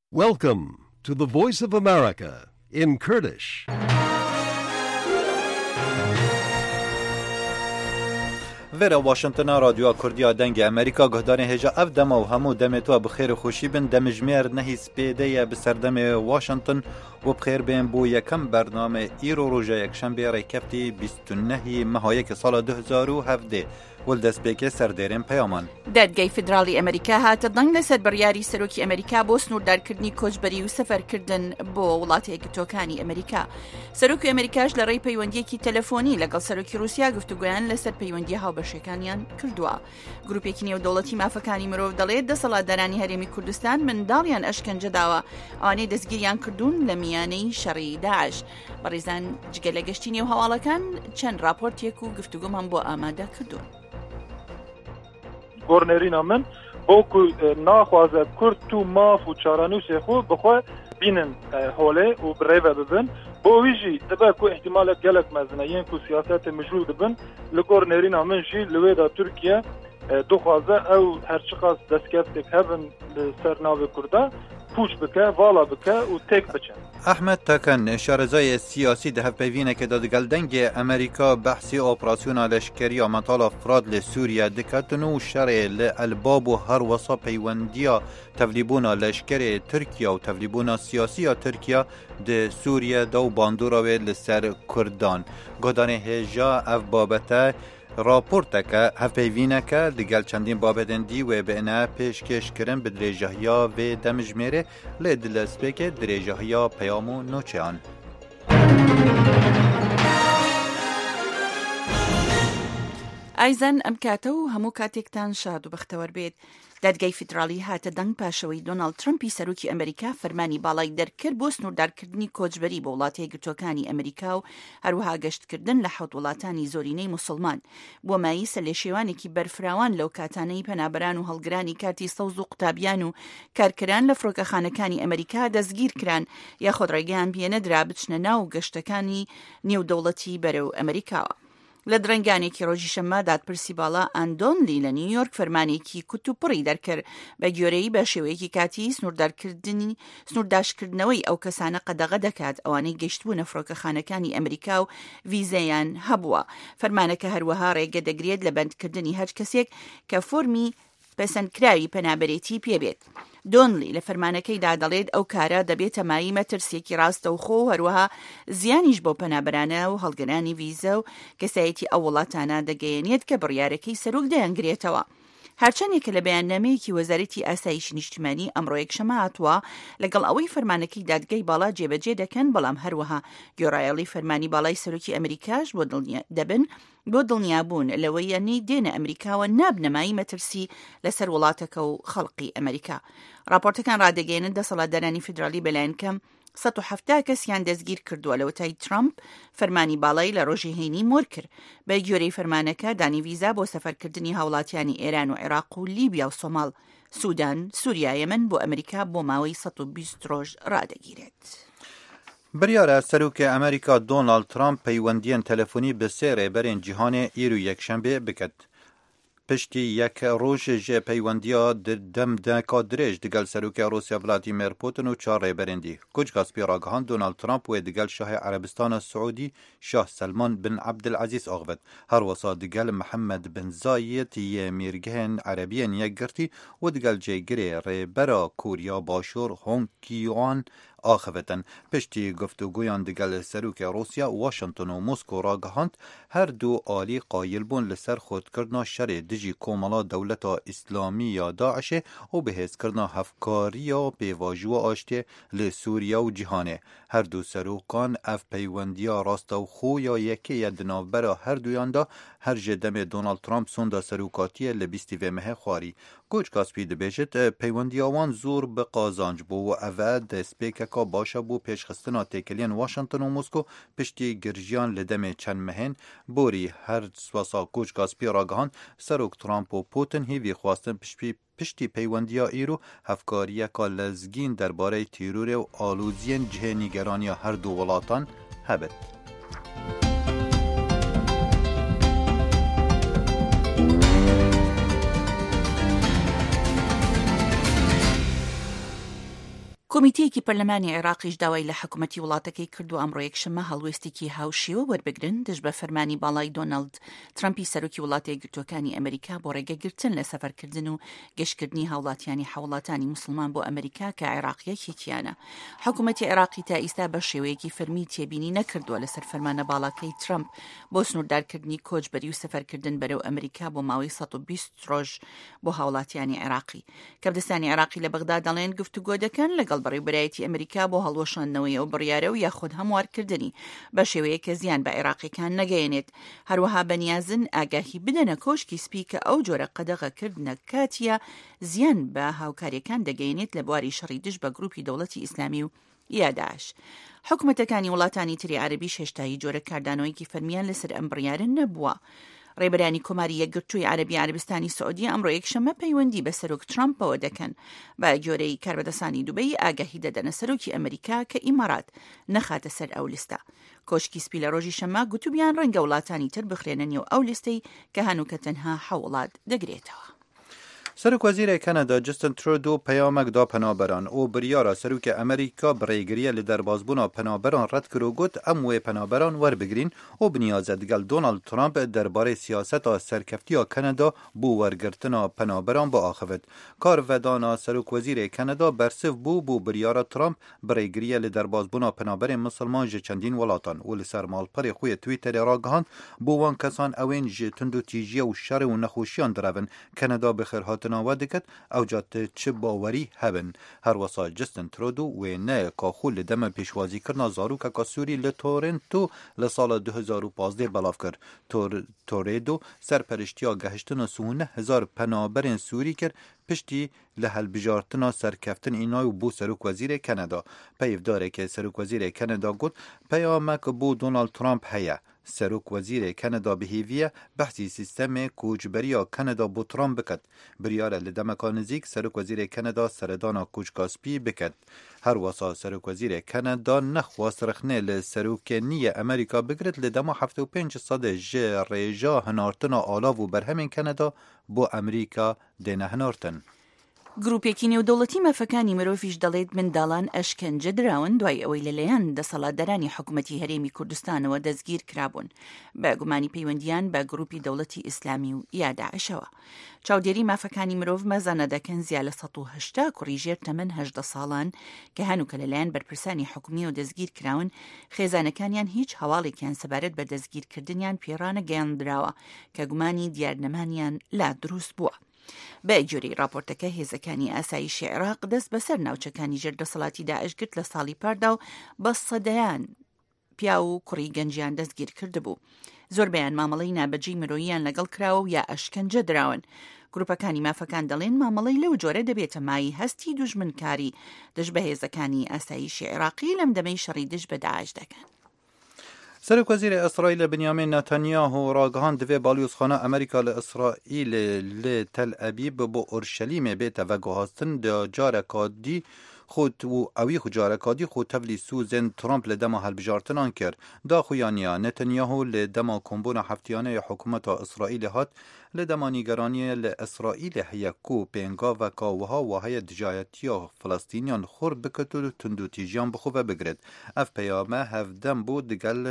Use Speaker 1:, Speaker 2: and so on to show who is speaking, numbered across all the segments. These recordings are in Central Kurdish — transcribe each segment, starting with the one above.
Speaker 1: Welcome to the Voice of America in Kurdish.
Speaker 2: ویرا واشنطن رادیو کردیا دنگ امریکا گهدان هجا اف دم و همو دمتو بخیر خوشی بن دمجمیر نهی سپیده بسردم واشنطن و بخیر بین بو یکم برنامه ایرو روژه یکشنبه ریکفتی 29 مهایک سال 2017 ولدس بیک سردرین پیامان
Speaker 3: دادگای فدرالی امریکا هات دنگ لسر بریاری سروکی امریکا بو سنوردارکردنی کۆچبەری و سەفەرکردن بۆ وڵاتە یەکگرتووەکانی ئەمریکا. سەرۆکی ئەمریکاش لە ڕێی پەیوەندیەکی تەلەفۆنی لەگەڵ سەرۆکی رووسیا گفتوگویان لەسەر پەیوەندی هاوبەشەکانیان کردووە. گروپێکی نێودەوڵەتی مافەکانی مرۆڤ دەڵێت دەسەڵاتدارانی هەرێمی کوردستان منداڵیان ئەشکەنجە داوە ئەوانەی دەستگیریان کردوون لە میانەی شەڕی داعش. بەڕێزان جگە لە گەشتی نێو هەواڵەکان چەند راپۆرتێک و گفتوگۆمان بۆ ئامادە کردوون.
Speaker 4: گورنرینا من بوکو ناخوازه کرد تو ماف و چارانوسی خو بخواه بینن حوله و بریوه ببن بو ویجی دبا کو احتمالات گلک مزنه ین کو سیاست مجرول دبن لگورنرینا من جی لویدا ترکیه دخوازه او هرچقاس دستکفتک هبن سرناو کرده پوچ بکه والا بکه و تک بچن.
Speaker 2: احمد تکن شارزای سیاسی ده پیوینه که دادگل دنگ امریکا بحثی اپراسیون لشکری آمطال افراد لسوریا دکتن و شرع لالباب و هر وصا پیوندیا تفلیبون لشکر ترکیا و تفلیبون سیاسی ترکیا ده سوریا دو باندوراوی لسر کردان گدانه هجا اف بابته راپورتکه هفپیوینکه لگل چندین بابدندی و بینه پیشکش کرن به درجهیا و دمجمیره لدلسپیک درجهیا پیامو نوچهان.
Speaker 3: ئایزان ئەم کاتە و هەموو کاتێکتان شاد و بەختەوەر بێت. دادگای فدرالی هاتە دەنگ پاشەوەی دۆناڵد ترمپی سەرۆکی ئەمریکا فەرمانی باڵای دەرکرد بۆ سنووردارکردنی کۆچبەری بۆ وڵاتە یەکگرتووەکانی ئەمریکا و هەروەها گەشتکردن لە حەوت وڵاتانی زۆرینەی موسڵمان بۆ ماییسە لێ شێوانێکی بەرفراوان لەو کاتانەی پەنابەران و هەڵگرانی کارتی سەوز و قوتابیان و کارکران لە فڕۆکەخانەکانی ئەمریکا دەستگیر کران یاخۆد ڕێگەیان پێنەدرا بچنە ناو گەشتەکانی نێودەوڵەتی بەرەو ئەمریکاوە. لە درەنگانێکی ڕۆژی شەممە دادپرسی باڵا ئاندۆنلی لە نیویۆرک فەرمانێکی کوتوپڕی دەرکرد بە گوێرەی بە شێوەیەکی کاتی سنوورداشکردنەوەی ئەو کەسانە قەدەغە دەکات ئەوانەی گەشتبوونە فڕۆکەخانەکانی ئەمریکا و ویزەیان هەبووە. فەرمانەکە هەروەها ڕێگە دەگرێت لە بەندکردنی هەر کەسێک کە فۆرمی پەسەندکراوی پەنابەرێتی پێبێت. دۆنلی لە فەرمانەکەیدا دەڵێت ئەو کارە دەبێتە مایی مەترسێکی ڕاستەوخۆ و هەروەها زیانیش بۆ پەنابەرانە و هەڵگرانی ویزە و کەسایەتی ئەو وڵاتانە دەگەیەنێت کە بڕیارەکەی سەرۆک دەیانگرێتەوە. هەرچەندێکە لە بەیاننامەیەکی وەزارەتی ئاسایشی نیشتیمانی ئەمڕۆ یەکشەمە هاتووە لەگەڵ ئەوەی فەرمانەکەی دادگای باڵا جێبەجێ دەکەن بەڵام هەروەها گۆڕایەڵی فەرمانی باڵای سەرۆکی ئەمریکاش بۆ دەبن بۆ دڵنیابوون لەوەی یانەی دێنە ئەمریکاوە نابنەمایی مەترسی لەسەر وڵاتەکە و خەڵقی ئەمریکا. راپۆرتەکان ڕادەگەیەنن دەسەڵاتدارانی فیدرالی بەلایەن کەم 170 کەسیان دەستگیر کردووە لەوەتای ترامپ فەرمانی باڵای لە ڕۆژی هەینی مۆر کرد. بە گوێرەی فەرمانەکە دانی ویزا بۆ سەفەرکردنی هاوڵاتیانی ئێران و عێراق و لیبیا و سۆماڵ، سوودان، سووریا، یەمەن بۆ ئەمریکا بۆ ماوەی 120 ڕۆژ ڕادەگیرێت.
Speaker 2: بریاره سروک امریکا دونالد ترامپ پیوندیان تلفنی به سه ریبرین جهان ایرو یکشنبه بکد. پشتی یک روز جه پیوندیا دم دکا درێژ دگل سروک روسیا ولادیمیر پوتین و چهار ریبرندی. کج گاسپی راگهان دونالد ترامپ و دگل شاه عربستان سعودی شاه سلمان بن عبدالعزیز آغوید. هر وسا دگل محمد بن زاید ی میرگهن عربیان یک گرتی و دگل جگری ریبرا کوریا باشور هونگ کیوان آخوتن. پشتی گفتگویان دگل سروک روسیا واشنطن و مسکو راگهاند هر دو آلی قایل بون لسر خود کردنا شر دجی کوملا دولتا اسلامی یا داعشه و بهز کردنا هفکاری یا بیواجو آشته لسوریا و جهانه. هر دو سروکان اف پیوندیا راستا و خو یا یکی یدناو برا هر دویان دا هر جدم دونالد ترامپ سوندا سروکاتی لبیستی و مه خواری. گوچ کاسپی دبیجت پیوندیاوان زور به قازانج بو و اوه دسپیککا باشه بو پیشخستنا تکلین واشنطن و مسکو پشتی گرجیان لدم چند مهن بوری هر سواسا گوچ کاسپی راگهان سروک ترامپ و پوتین هیوی خواستن پشتی پیوندیا ایرو هفکاریه که لزگین درباره تیرور و آلوزین جه نیگرانی هر دو ولاتان هبت.
Speaker 3: کۆمیتەیەکی پەرلەمانی عێراقیش داوای لە حکوومەتی وڵاتەکەی کرد و ئەمڕۆ یەکشەممە هەڵوێستێکی هاوشێوە وەربگرن دژ بە فەرمانی باڵای دۆناڵد ترامپی سەرۆکی وڵاتە یەکگرتووەکانی ئەمریکا بۆ ڕێگەگرتن لە سەفەرکردن و گەشتکردنی هاوڵاتیانی حوڵاتانی موسڵمان بۆ ئەمریکا کە عێراقیەکێکیانە. حکوومەتی عێراقی تا ئیستا بە شێوەیەکی فەرمی تێبینی نەکردووە لەسەر فەرمانە باڵاکەی ترامپ بۆ سنووردارکردنی کۆچبەری و سەفەرکردن بەرەو ئەمریکا بۆ ماوەی 120 ڕۆژ بۆ هاوڵاتیانی عێراقی. کەپدەستانی عێراقی لە بەغدا دەڵێن گفتوگۆ دەکەن لەگەڵ بەڕێوەبەرایەتی ئەمریکا بۆ هەڵوەشاندنەوەی ئەو بڕیارە و یاخود هەموارکردنی بە شێوەیە کە زیان بە عێراقیەکان نەگەیەنێت. هەروەها بەنیازن ئاگاهی بدەنە کۆشکی سپی کە ئەو جۆرە قەدەغەکردنە کاتیە زیان بە هاوکاریەکان دەگەیەنێت لە بواری شەڕی دژ بە گروپی دەوڵەتی ئیسلامی و یاداش. حکوومەتەکانی وڵاتانی تری عەربی هێشتایی جۆرە کاردانەوەیکی فەرمیان لەسەر ئەم بڕیارە نەبووە. ڕێبەرانی کۆماری یەکگرتووی عەربی عەربستانی سعودی ئەمڕۆ یەکشەممە پەیوەندی بە سەرۆک ترامپەوە دەکەن بە جۆرەی کاربەدەسانی دوبەی ئاگاهی دەدەنە سەرۆکی ئەمریکا کە ئیمارات نەخاتە سەر ئەو لیستە. کۆشکی سپی لە ڕۆژی شەممە گوتوبیان ڕەنگە وڵاتانی تر بخرێنە نێو ئەو لیستەی کە هەنووکە تەنها 7 وڵات دەگرێتەوە.
Speaker 2: سەرۆک وەزیرە کەنەدا جستن ترودو پەیامێک دا پەنابەران و بریارە سەرۆکە ئەمریکا بڕێگریە لە دەربازبوونا پەنابەران ڕەت کرد و گوت ئەم وێ پەنابەران وەربگرین و بنیازە دگەل دۆناڵد ترامپ دەربارەی سیاسەتا سەرکەفتیە کەنەدا بۆ وەرگرتنا پەنابەران بۆ ئاخەوت. کارڤەدانا سەرۆک وەزیرە کەنەدا بەرسف بوو بۆ بریارە ترامپ بڕێگریە لە دەربازبوونا پەنابەرێن مسلمان ji چەندین وڵاتان و لەسەر ماڵپەڕی خۆی تویتەرێ ڕاگەهاند بۆ وان کەسان ئەوێن ji تند و تیژیە و شەڕ و نەخۆشیان درەبن کەنەدا بەخێرهاتناوە دەکەت ئەو جات چ باوەری هەبن. هەروەسا جستن ترودو وێنەیە کاخۆ لە دەمە پێشوازیکردنا زاروکەکە سووری لە تۆرنتۆ لە ساڵە 2015 بەڵاو کرد. تۆرێدۆ سەرپەرشتیا گەهشتنا 100,000 پەنابەرên سووری کرد پشتی لە هەلبژارتنا سەرکەفتن ئینای و بۆ سەرۆک وەزیرە کەنەدا. پەیڤدارێکە سەرۆک وەزیرە کەنەدا گوت پەیامێک بۆ دۆناڵد ترامپ هەیە. سەرۆک وەزیرە کەنەدا بهێویە بەحسی سیستەمێ کۆچبەریە کەنەدا بۆ ترامپ بکات. بریارە لە دەمەکە نزیک سەرۆک وەزیرە کەنەدا سەردانا کۆچکاسپی بکات. هەروەسا سەرۆک وەزیرە کەنەدا نەخواست رخنێ لە سەرۆکێنیە ئەمریکا بگرێت لە دەما 75% ji ڕێژا هەنارتنا ئالاو و بەرهەمێن کەنەدا بۆ ئەمریکا دێنە هەنارتن.
Speaker 3: گروپێکی نێودەوڵەتی مەفەکانی مرۆڤیش دەڵێت منداڵان ئەشکەنجە دراون دوای ئەوەی لەلایەن دەسەڵاتدارانی حکوومەتی هەرێمی کوردستانەوە دەستگیر کرابوون بە گومانی پەیوەندیان بە گروپی دەوڵەتی ئیسلامی و یاداعشەوە. چاودێری مافەکانی مرۆڤ مەزانە دەکەن زیاد لە 180 کوڕیژێر تەمەن 18 ساڵان کە هەنووکە لەلایەن بەرپرسانی حکومی و دەستگیر کراون خێزانەکانیان هیچ هەواڵێکیان سەبارەت بە دەستگیرکردنیان پێڕانە گەیاندراوە کە گومانی دیارنەمانیان لا دروست بووە. بە جۆری راپۆرتەکە هێزەکانی ئاسایشی عێراق دەست بەسەر ناوچەکانی ژێردەسەڵاتی داعش کرد لە ساڵی پاردا و بە سەدەیان پیا و کوڕی گەنجیان دەستگیر کردبوو. زۆربیان مامەڵەی نابەجێی مرۆییان لەگەڵ کراوە و یا ئەشکەنجە دراون. گروپەکانی مافەکان دەڵێن مامەڵەی لەو جۆرە دەبێتە مای هەستی دوژمنکاری دژ بە هێزەکانی ئاسایشی عێراقی لەم دەمەی شەڕی دژ بە داعش دەکەن.
Speaker 2: سەرۆک وەزیرە ئەسرائیل بنیامین نەتەنیاهو ڕاگەهاند دەوێ باڵیۆزخانە ئەمریکا لە ئەسرائیل لە تەل ئەبیب بۆ ئۆرشەلیمێ بێتە ڤەگوهاستن جارێکا دی خۆت و ئەوی خوجارەکادی خۆ تەڤلی سوزن ترامپ لە دەما هەلبژارتنان کرد. داخویانیا نەتەنیاهو لە دەما کۆمبوونا هەفتیانەیە حکوومەتا ئیسرائیل هات لە دەما نیگەرانیە لە ئیسرائیل هەیە کۆ پێنگاڤەکا وها وهەیە دژایەتیە فلەستینیان خۆر بکەت و توندوتیژیان بخۆڤە بگرێت. ئەف پەیامە هەفدەم بۆ دگەل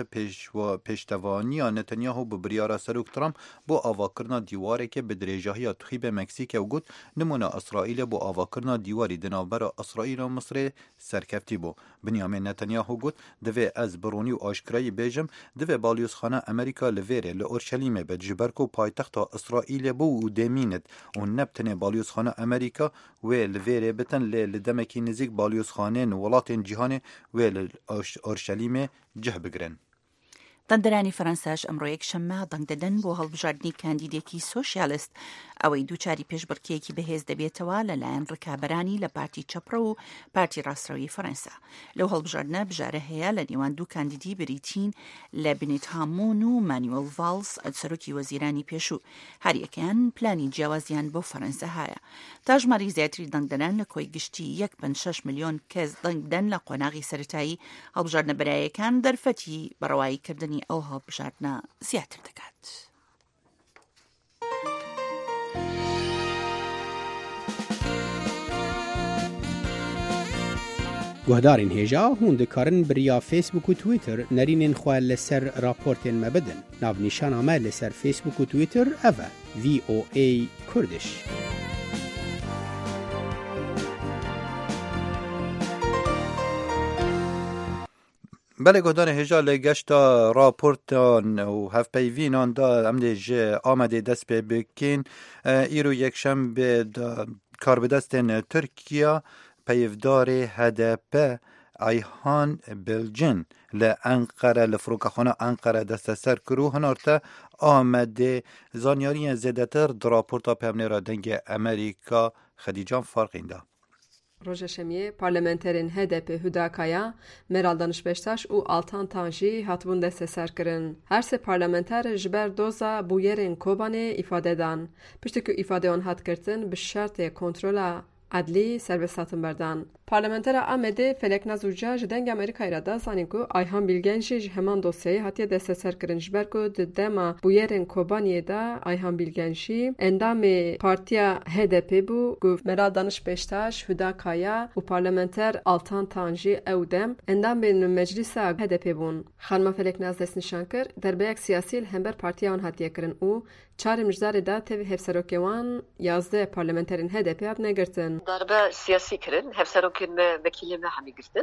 Speaker 2: پێشتەوانیە نەتەنیاهو بە بریارە سەرۆک ترامپ بۆ ئاواکردنا دیوارێکە بە درێژەیە توخیبە مەکسیکە و گوت نمونە ئیسرائیل بۆ ئاواکردنا دیواری دناوبەرە ئیسرائیل و مصرێ سەرکەفتی بوو. بنیامین نەتەنیاهو گوت دەوێ ئەز بڕۆنی و ئاشکرایی بێژم دەوێ باڵیۆزخانە ئەمریکا لەڤێرێ لە ئۆرشەلیمێ بە جبەرک و پایتەختا ئیسرائیل بوو و دێمینت و نەبتنێ باڵیۆزخانە ئەمریکا وێ لەڤێرێ بتن لە دەمەکی نزیک باڵیۆزخانێن وڵاتێن جیهانێ وێ لە ئۆرشەلیمێ جه بگرن.
Speaker 3: دەنگدەرانی فەرەنساش ئەمڕۆ یەکشەممە دەنگ دەدەن بۆ هەڵبژاردننی کاندیدێکی سۆشیالیست ئەوەی دووچاری پێشبڕکێکی بەهێز دەبێتەوە لەلایەن ڕکابەرانی لە پارتی چەپڕە و پارتی ڕاستڕەوی فەرەنسا. لەو هەڵبژاردنە بژارە هەیە لە نێوان دوو کاندیدی بریتین لە بنێت هامۆن و مانیوەل ڤالس سەرۆکی وەزیرانی پێشوو. هەریەکەیان پلانی جیاوازیان بۆ فەرەنسا هەیە. تا ژماری زیاتری دەنگدەران لە کۆی گشتی 1.6 ملیۆن کەس دەنگ بدەن لە قۆناغی سەرەتایی هەڵبژاردنە بەرایەکان دەرفەتی بەڕەواییکردنی ئەو هەڵبژاردنە زیاتر دەکات.
Speaker 5: گهدارین هیجا هون دکارن بریا فیسبوک و تویتر نرینین خواه لسر راپورتین مبدن. ناو نیشان آمه لسر فیسبوک و تویتر اوه VOA کردش.
Speaker 2: بله گهدان هجا لگشتا راپورتان و هف پیوینان دا امده جه آمده دست پی بکین ایرو یک شنبه کار به دستن ترکیه پیفدار هدپ ایهان بلجن لانقره لفروکخانه انقره دست سر کرو هنارتا آمده زانیاری زیدتر در راپورتا پیمنه را دنگ امریکا خدیجان فرقین دا.
Speaker 6: روژه شمیه پارلمنترین HDP هوداکایا مرال دانشپشتاش و آلتان تانجی هاتبون دست سر کرن. هر سه پارلمنتر جبر دوزا بویرین کوبانه ifade دان. پشتی که ifade آن هات کردن به شرط کنترل عدلی سربستاتن بردن. پارلمنتر آمده فلک نزوجا جدنگ امریکای را دا زانین که ایهان بیلگنجی همان دوسیه هاتیه دست سر کرن جبر که دما بویرین کوبانیه دا ایهان بیلگنجی اندام پارتیا HDP بو گفت مرال دانش بشتاش هوداکایا و پارلمنتر آلتان تانجی اودم اندام بین مجلس HDP بون. خانم فلک ناز دست نشان کرد در بیک سیاسی همبر پارتیا آن هاتیه کرن او چهار مجدار دا تवी هفسروکیوان 11 پارلمنترین HDP هات نگرتن.
Speaker 7: ضربه سیاسی کرن هفسروکین ما وکیل ما همی گرتن.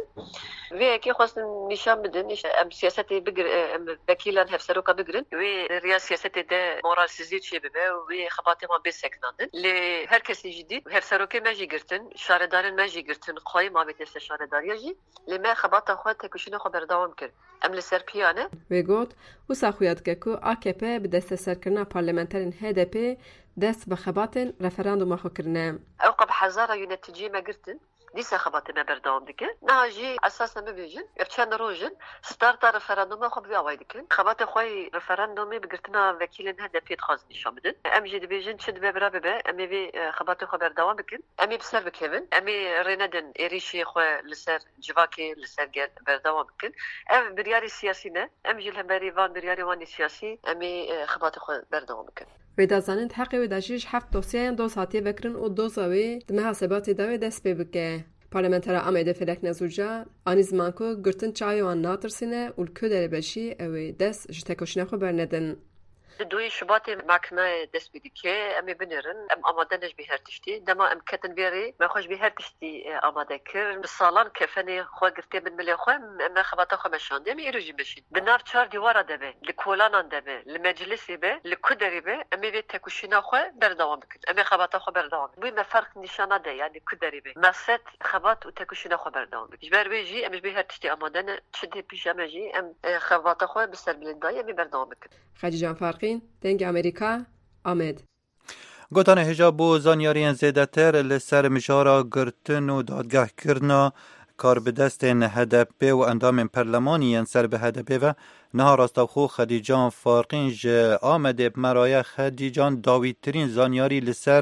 Speaker 7: وی کی خواستن نشان بدن ام سیاستی بگر ام وکیلان هفسروکا بگرن. وی ریا سیاستی ده مورال سیزی چی ببه وی خباتی ما بسکنندن. لی هر کسی جدید هفسروکی ما جی گرتن شاردارن ما جی گرتن قایم ما بیت شارداری جی. لی ما خبات خود تکوشین خبر دوام کرد. ام لسر پیانه.
Speaker 6: وی گفت و سخویات که کو AKP به دست سرکرنا پارلمنترین HDP دست به خباتن رفراندوم خو کرنه.
Speaker 7: اوقب حزارة ينتجي ما قرتن ليس خبات ما بردوام دكن ناجي اساسا ما بيجن ابتشان روجن ستارت رفراندوم خو بيا وايد دكن خبات خوي رفراندوم بقرتنا وكيلن هذا بيت خاص نشامدن ام جي بيجن شد ببرا ببا امي بي خبات خو بردوام دكن امي بسر بكيفن امي ريندن اريشي خو لسر جواكي لسر بردوام دكن ام برياري سياسينا ام جي الهمبري فان برياري واني سياسي امي خبات خو بردوام دكن
Speaker 6: و دازانند حقی و داجیش هفت دوسیه دوز هاتی بکرن و دوزاوی دم حساباتی داوی دست پی بکه. پارلمنتر آمده فلک نزوجا آنی زمان کو گرتن چایوان ناترسینه و الکودر بشی اوی دست جتکوشنه خو برندن.
Speaker 7: دوی شباتی محکمه دست بیدی که امی بنیرن ام آماده نج به هر تشتی دما ام کتن بیاری ما خوش به هر تشتی آماده کرد بسالان کفنی خو گرتی من ملی خو ام خباتا خو مشانده امی ایروجی بشید بنار چهار دیوار دبه لکولانان دبه لمجلسی به لکودری به امی به تکوشینا خو بردوام بکن امی خباتا خو بردوام بوی ما فرق نشانه ده یعنی کودری به مست خبات و تکوشینا خو بردوام بکن جبر بیجی امی به هر تشتی آماده نه چدی پیشم جی ام خباتا خو بسر بلندای امی بردوام بکن
Speaker 6: خدیجان فرقین دنگ امریکا آمد.
Speaker 2: گوتان هجاب و زانیاری زیدتر لسر مجارا گرتن و دادگاه کرنا کار به دست HDP و اندام پرلمانی سر به HDP و نه راستاخو خدیجان فارقینج آمده مرای خدیجان داویترین زانیاری لسر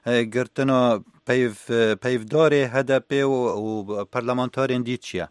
Speaker 2: گرتن و پیفدار HDP و پرلمانتارین دید چیه؟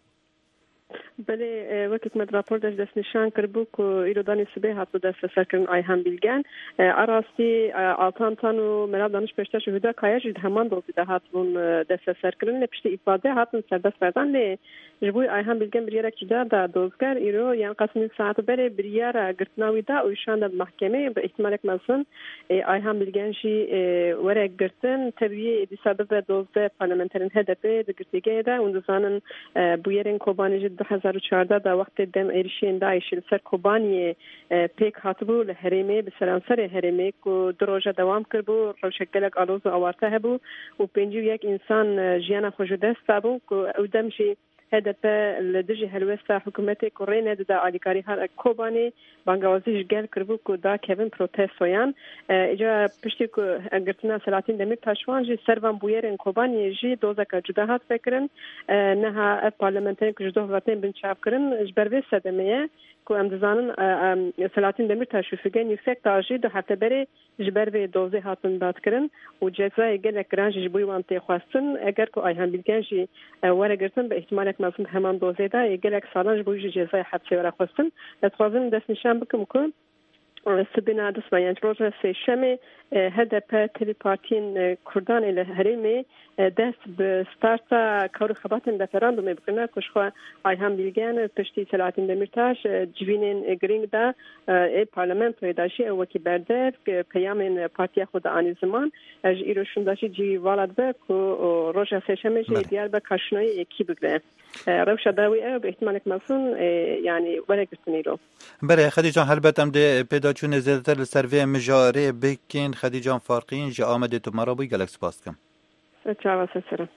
Speaker 8: بله وقت مد راپور دست نشان کرد که ایرادانی سبه هات دست سرکن ایهان بیلگن آراستی آلتان تان و مراد دانش پشتش هودا کایج همان دوزی ده هات بون دست سرکن نپشتی ifade هاتن سربست بردن لی جبوی ایهان بیلگن بریارک جدا دا دوزگر ایرو یعنی قسمی ساعت بره بریار گرتناوی دا و ایشان دا محکمه به احتمالک مزن ایهان بیلگن شی ورق گرتن طبیعی دیسابه به دوزده پارلمنترین HDP دگرتیگه دا و دزانن بویرین کوبانی جد 2014 دا وقت دم ایرشین داعش سر کوبانی پیک هاتبو لهرمه به سلامسر هرمه کو دروجه دوام کربو روشکلک آلوز و آوارته هبو و پنجو یک انسان جیانا خوش دست بو کو اودمشی HDP لدجی هلوستا حکومت کورین دا علیکاری ها کوبانی بانگوازیش گل کربو کو دا کوین پروتست ویان اجا پشتی کو گرتنا سلاطین دمیر تاشوان جی سروان بویرن کوبانی جی دوزک جداهات فکرن نها پارلمنتری که جداه وطن بنچاف کرن جبروی صدمه کو ام دزانن سلاطین دمیر تاشوفگن یکسک تاجی دو هفته بری جبروی دوزه هاتن بات کرن و جزای گل اکرانج جبوی وانتی خواستن اگر کو ایهان بیلگن جی وره گرتن به احتمال مازن همان دوزه دا گلک سالانج بوی جزای حبسی ورا خواستن لطفاظن دست نشان بکم که سبینا دست بیان روز سه شمه HDP تلی پارتین کردان الهرمی دست به ستارتا کار خباتن رفراندوم بکنه کشخوا ای هم بیلگن پشتی سلاطین دمیرتاش جوینن گرینگ دا پارلمنت داشی او کی برده پیام پارتی خود آن زمان از ایروشون داشی جی والد به کو روزا سشمه دیار به کاشنای کی بگره روش داوی به احتمال مسون یعنی ولی گستنیرو
Speaker 2: بله خدیجان هلبتم ده پیدا چون زیادتر سروی مجاره بکن خدیجان فارقین جا آمده تو مرا بوی گلکس باز کم
Speaker 8: چاوا سرم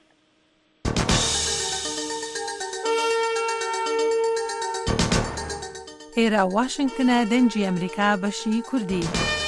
Speaker 9: ئێرە واشنگتنە دەنجی ئەمریکا بەشی کوردی.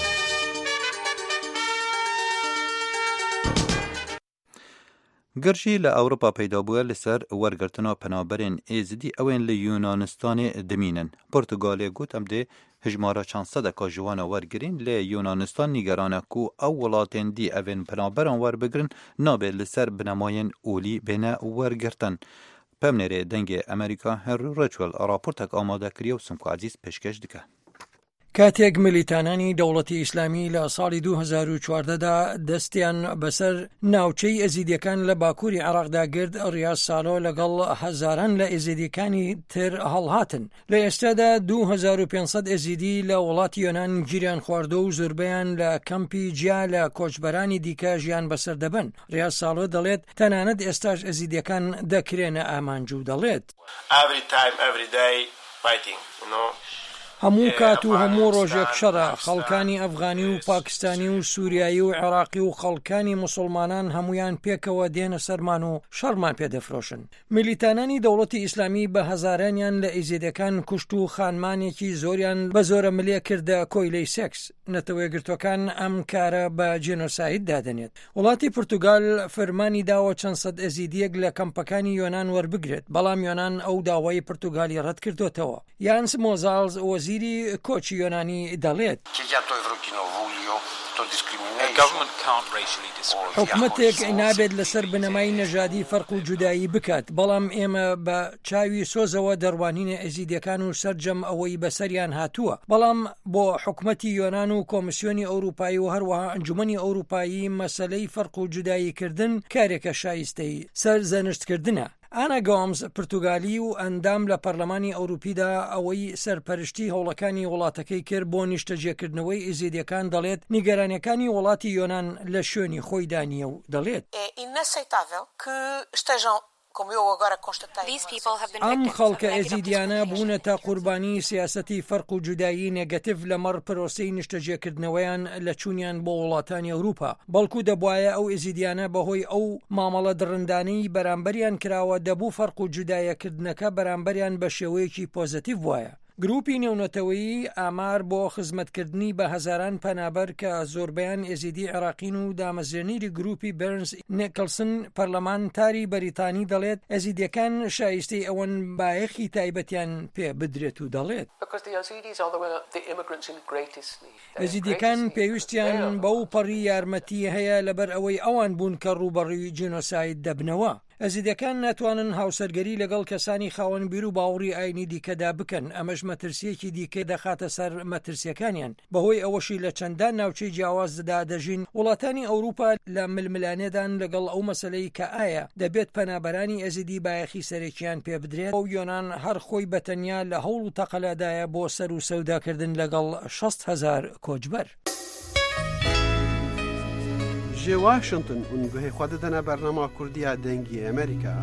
Speaker 2: گرژی لە ئەوروپا پەیدا بووە لەسەر وەرگرتنا پەنابەرێن ئێزدی ئەوێن لە یونانستانê دمینن. پرتگالê got em dê hejmara 400 jiwana wergirîn lê Yunanistan nîgerane ku ew welatên dî evên penaberan werbigirin nabe li ser binemayên olî bêne wergirtin. Pemnerê dengê Amerîka Henry Ridgwell raportek amade kiriye û Simku Ezîz pêşkêş dike.
Speaker 10: کاتێک ملیتانانی دەوڵەتی ئیسلامی لە ساڵی 2014دا دەستیان بەسەر ناوچەی ئەزیدیەکان لە باکووری عێراقدا گرت ڕیاض ساڵۆ لەگەڵ هەزاران لە ئێزیدیەکانی تر هەڵهاتن. لە ئێستادا 2500 ئێزیدی لە وڵاتی یۆنان گیریان خواردە و زۆربەیان لە کەمپی جیا لە کۆچبەرانی دیکە ژیان بەسەر دەبن. ڕیاض ساڵۆ دەڵێت تەنانەت ئێستاش ئەزیدیەکان دەکرێنە ئامانجوو دەڵێت. هەموو کات و هەموو ڕۆژێک شەڕە خەڵکانی ئەفغانی و پاکستانی و سووریایی و عێراقی و خەڵکانی موسڵمانان هەمویان پێکەوە دێنە سەرمان و شەڕمان پێدەفرۆشن. ملیتانانی دەوڵەتی ئیسلامی بە هەزارانیان لە ئێزیدەکان کوشت و خانمانێکی زۆریان بە زۆرە ملێ کردە کۆیلەی سێکس. نەتەوەی گرتوەکان ئەم کارە بە جێنۆساید دادەنێت. وڵاتی پورتوگال فەرمانی داوە چەند سەد ئێزیدیەک لە کەمپەکانی یۆنان وەربگرێت، بەڵام یۆنان ئەو داوای پورتوگالی ڕەت کردوتەوە. یانس مۆزالز وەزیری کۆچی یۆنانی دەڵێت حکومەتێک نابێت لەسەر بنەمای نەژادی فەرق و جودایی بکات، بەڵام ئێمە بە چاوی سۆزەوە دەڕوانینە ئێزیدیەکان و سەرجەم ئەوەی بەسەریان هاتووە، بەڵام بۆ حکومەتی یۆنان و کۆمسیۆنی ئەوروپایی و هەروەها ئەنجومەنی ئەوروپایی مەسەلەی فەرق و جوداییکردن کارێکە شایستەی سەر زەنشتکردنە. ئانا گۆمز پرتوگالی و ئەندام لە پەرلەمانی ئەوروپیدا ئەوەی سەرپەرشتی هەوڵەکانی وڵاتەکەی کرد بۆ نیشتەجێکردنەوەی ئێزیدیەکان دەڵێت نیگەرانیەکانی وڵاتی یۆنان لە شوێنی خۆی دانیە و دەڵێت ئەم خەڵکە ئێزیدیانە بوونەتە قوربانی سیاسەتی فەرق و جودایی نێگەتیڤ لەمەڕ پرۆسەی نیشتەجێکردنەوەیان لە چوونیان بۆ وڵاتانی ئەوروپا، بەڵکو دەبوایە ئەو ئێزیدیانە بەهۆی ئەو مامەڵە دڕندانەی بەرامبەریان کراوە دەبوو فەرق و جودایەکردنەکە بەرامبەریان بە شێوەیەکی پۆزتیڤ وایە. گروپی نێونەتەوەیی ئامار بۆ خزمەتکردنی بە هەزاران پەنابەر کە زۆربیان ئێزیدی عێراقین و دامەزرێنیری گروپی بەرنز نیکلسن پەرلەمانتاری بەریتانی دەڵێت ئێزیدیەکان شایستەی ئەوەن بایەخی تایبەتیان پێ بدرێت و دەڵێت ئێزیدیەکان پێویستیان بەو پەڕی یارمەتی هەیە لەبەر ئەوەی ئەوان بوون کە ڕوبەڕووی جینۆساید دەبنەوە. ئەزیدەکان ناتوانن هاوسەرگەری لەگەڵ کەسانی خاوەن بیر و باوەڕی ئاینی دیکەدا بکەن، ئەمەش مەترسیەکی دیکە دەخاتە سەر مەترسیەکانیان. بەهۆی ئەوەشی لە چەندان ناوچەی جیاوازدا دەژین، وڵاتانی ئەوروپا لە ململانێدان لەگەڵ ئەو مەسەلەی کە ئایا دەبێت پەنابەرانی ئەزیدی بایەخی سەرێکیان پێ بدرێت. ئەو یۆنان هەر خۆی بەتەنیا لە هەوڵ و تەقەلادایە بۆ سەر و سەوداکردن لەگەڵ 60,000 کۆچبەر.
Speaker 5: جێ واشنگتن اونگوهی خود دەنە بەرنامە کوردیە دەنگی ئەمریکا.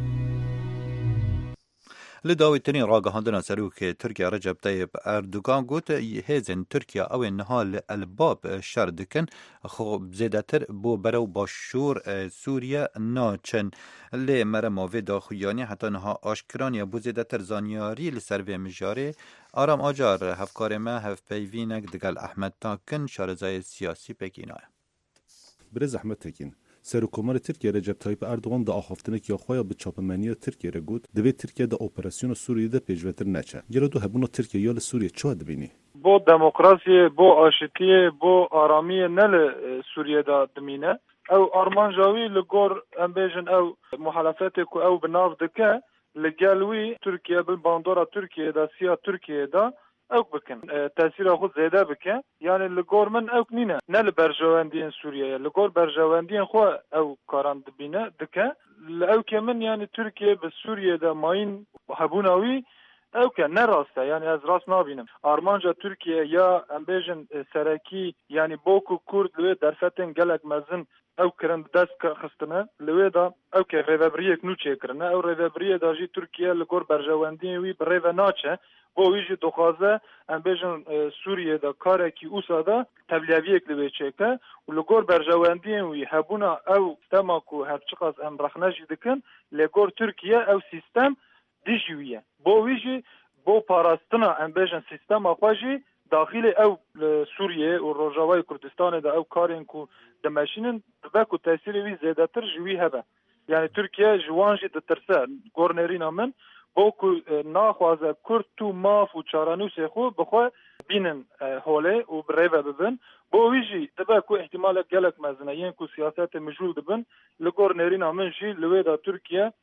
Speaker 2: Li dawîttirîn ragihandina Serokê Tirkiye Recep Tayyip Erdogan got hêzên Tirkiye ew ê niha li Elbab şer dikin zêdetir bo berew başûr Sûriye naçin. Lê merema vê daxuyanî heta niha aşkiraniya bu zêdetir zanyarî li ser vê mijarê Aram Acar hevkarê me hevpeyvînek digel Ehmed Takin şarezayê siyasî Pekînayê.
Speaker 11: Birêz Ehmed Tekin Serokkomara Tirkiye Recep Tayyip Erdogan da axaftinekî xwe bi çapemeniya Tirkiye re got divê Tirkiye de operasyona Sûriyê de pêşvetir neçe. Gelo tu hebûna Tirkiye ya li Sûriye çi dibînî?
Speaker 4: Bo demokrasiyê, bo aşitiyê, bo aramiyê ne li Sûriyê dimîne. Ew armanja wî li gor em bêjin ew muhalefetê ku ew bi nav dike li gel wî Tirkiye bi bandora Tirkiye da siya Tirkiye da او بکن تاثیر خود زیاده بکن یعنی لگور من او نینه نه لبرجواندین سوریه لگور برجواندین خو او کاران دبینه دکه او که من یعنی ترکیه به سوریه دا ماین هبوناوی او که نه راسته یعنی از راست نبینم آرمانجا ترکیه یا امبیژن سرکی یعنی بوکو کورد لوی درفتن گلک مزن او کرن دست خستنه لوی دا او که ریوبریه کنو چه کرنه او ریوبریه دا جی ترکیه لگور برجواندین وی بریو ناچه بو ویجی دخوازه امبیژن سوریه دا کاره کی اوسا دا تبلیویه کلوی چکه و لگور برجواندین وی هبونا او سیستماکو هرچقاز ام رخنجی دکن لگور ترکیه او سیستم دیجویه بو ویجی بو پاراستنا امبیژن سیستم آخواجی داخل او سوریه و روجاوای کردستان دا او کارین کو دمشینن بکو تاثیر وی زیاده تر جوی هبه یعنی ترکیه جوانجی دترسه گورنرین من بوکو ناخوازه کرد تو ماف و چارانوس خو بخوا بینن هوله و بریوه ببن بو ویجی دبکو احتمال گلک مزنه ین کو سیاست مجول دبن لگورنرین من جی لوی دا ترکیه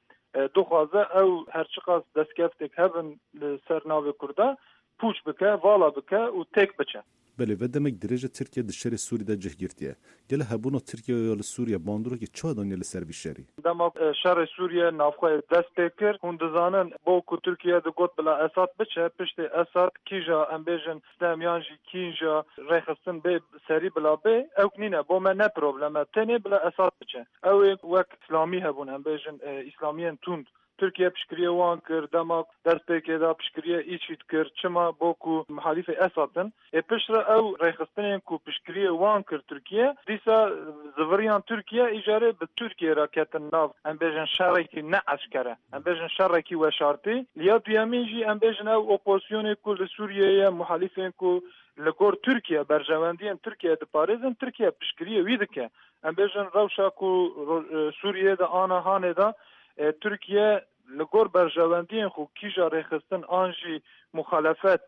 Speaker 4: دخوازه او هرچقاس دستکفتک هبن سرناو کرده پوچ بکه والا بکه و تک بچه
Speaker 11: بله و دمک درجه ترکیه د شر سوری د جهگیرتیه گله هبونو ترکیه یا سوریه باندرو که چه دنیا لسر بیشری
Speaker 4: دما شر سوریه نافخه دست بکر هون دزانن بو کو ترکیه د گوت بلا اساد بچه پشت اساد کیجا امبیژن استامیانجی کیجا رخصتن به سری بلا به او کنینه بو من نه پروبلم تنه بلا اساد بچه او وک اسلامی هبون امبیژن اسلامیان توند ترکیه پشکریه وان کرد دما دست پیکه دا پشکریه ایچیت کرد چما بوکو محالیف اساتن پشتر او ریخستنین کو پشکریه وان کرد ترکیه دیسا زوریان ترکیه ایجاره به ترکیه راکتن ناو امبیژن شرکی نه اشکره امبیژن شرکی و شرطی لیا دیامینجی امبیژن او اپوزیون کل سوریه محالیفین کو لگور ترکیه برجواندین ترکیه د پاریزن ترکیه پشکریه ویدکه امبیژن روشا کو سوریه دا آنا هانه دا ترکیه لگور برجواندین خو کیجا ریخستن آنجی مخالفت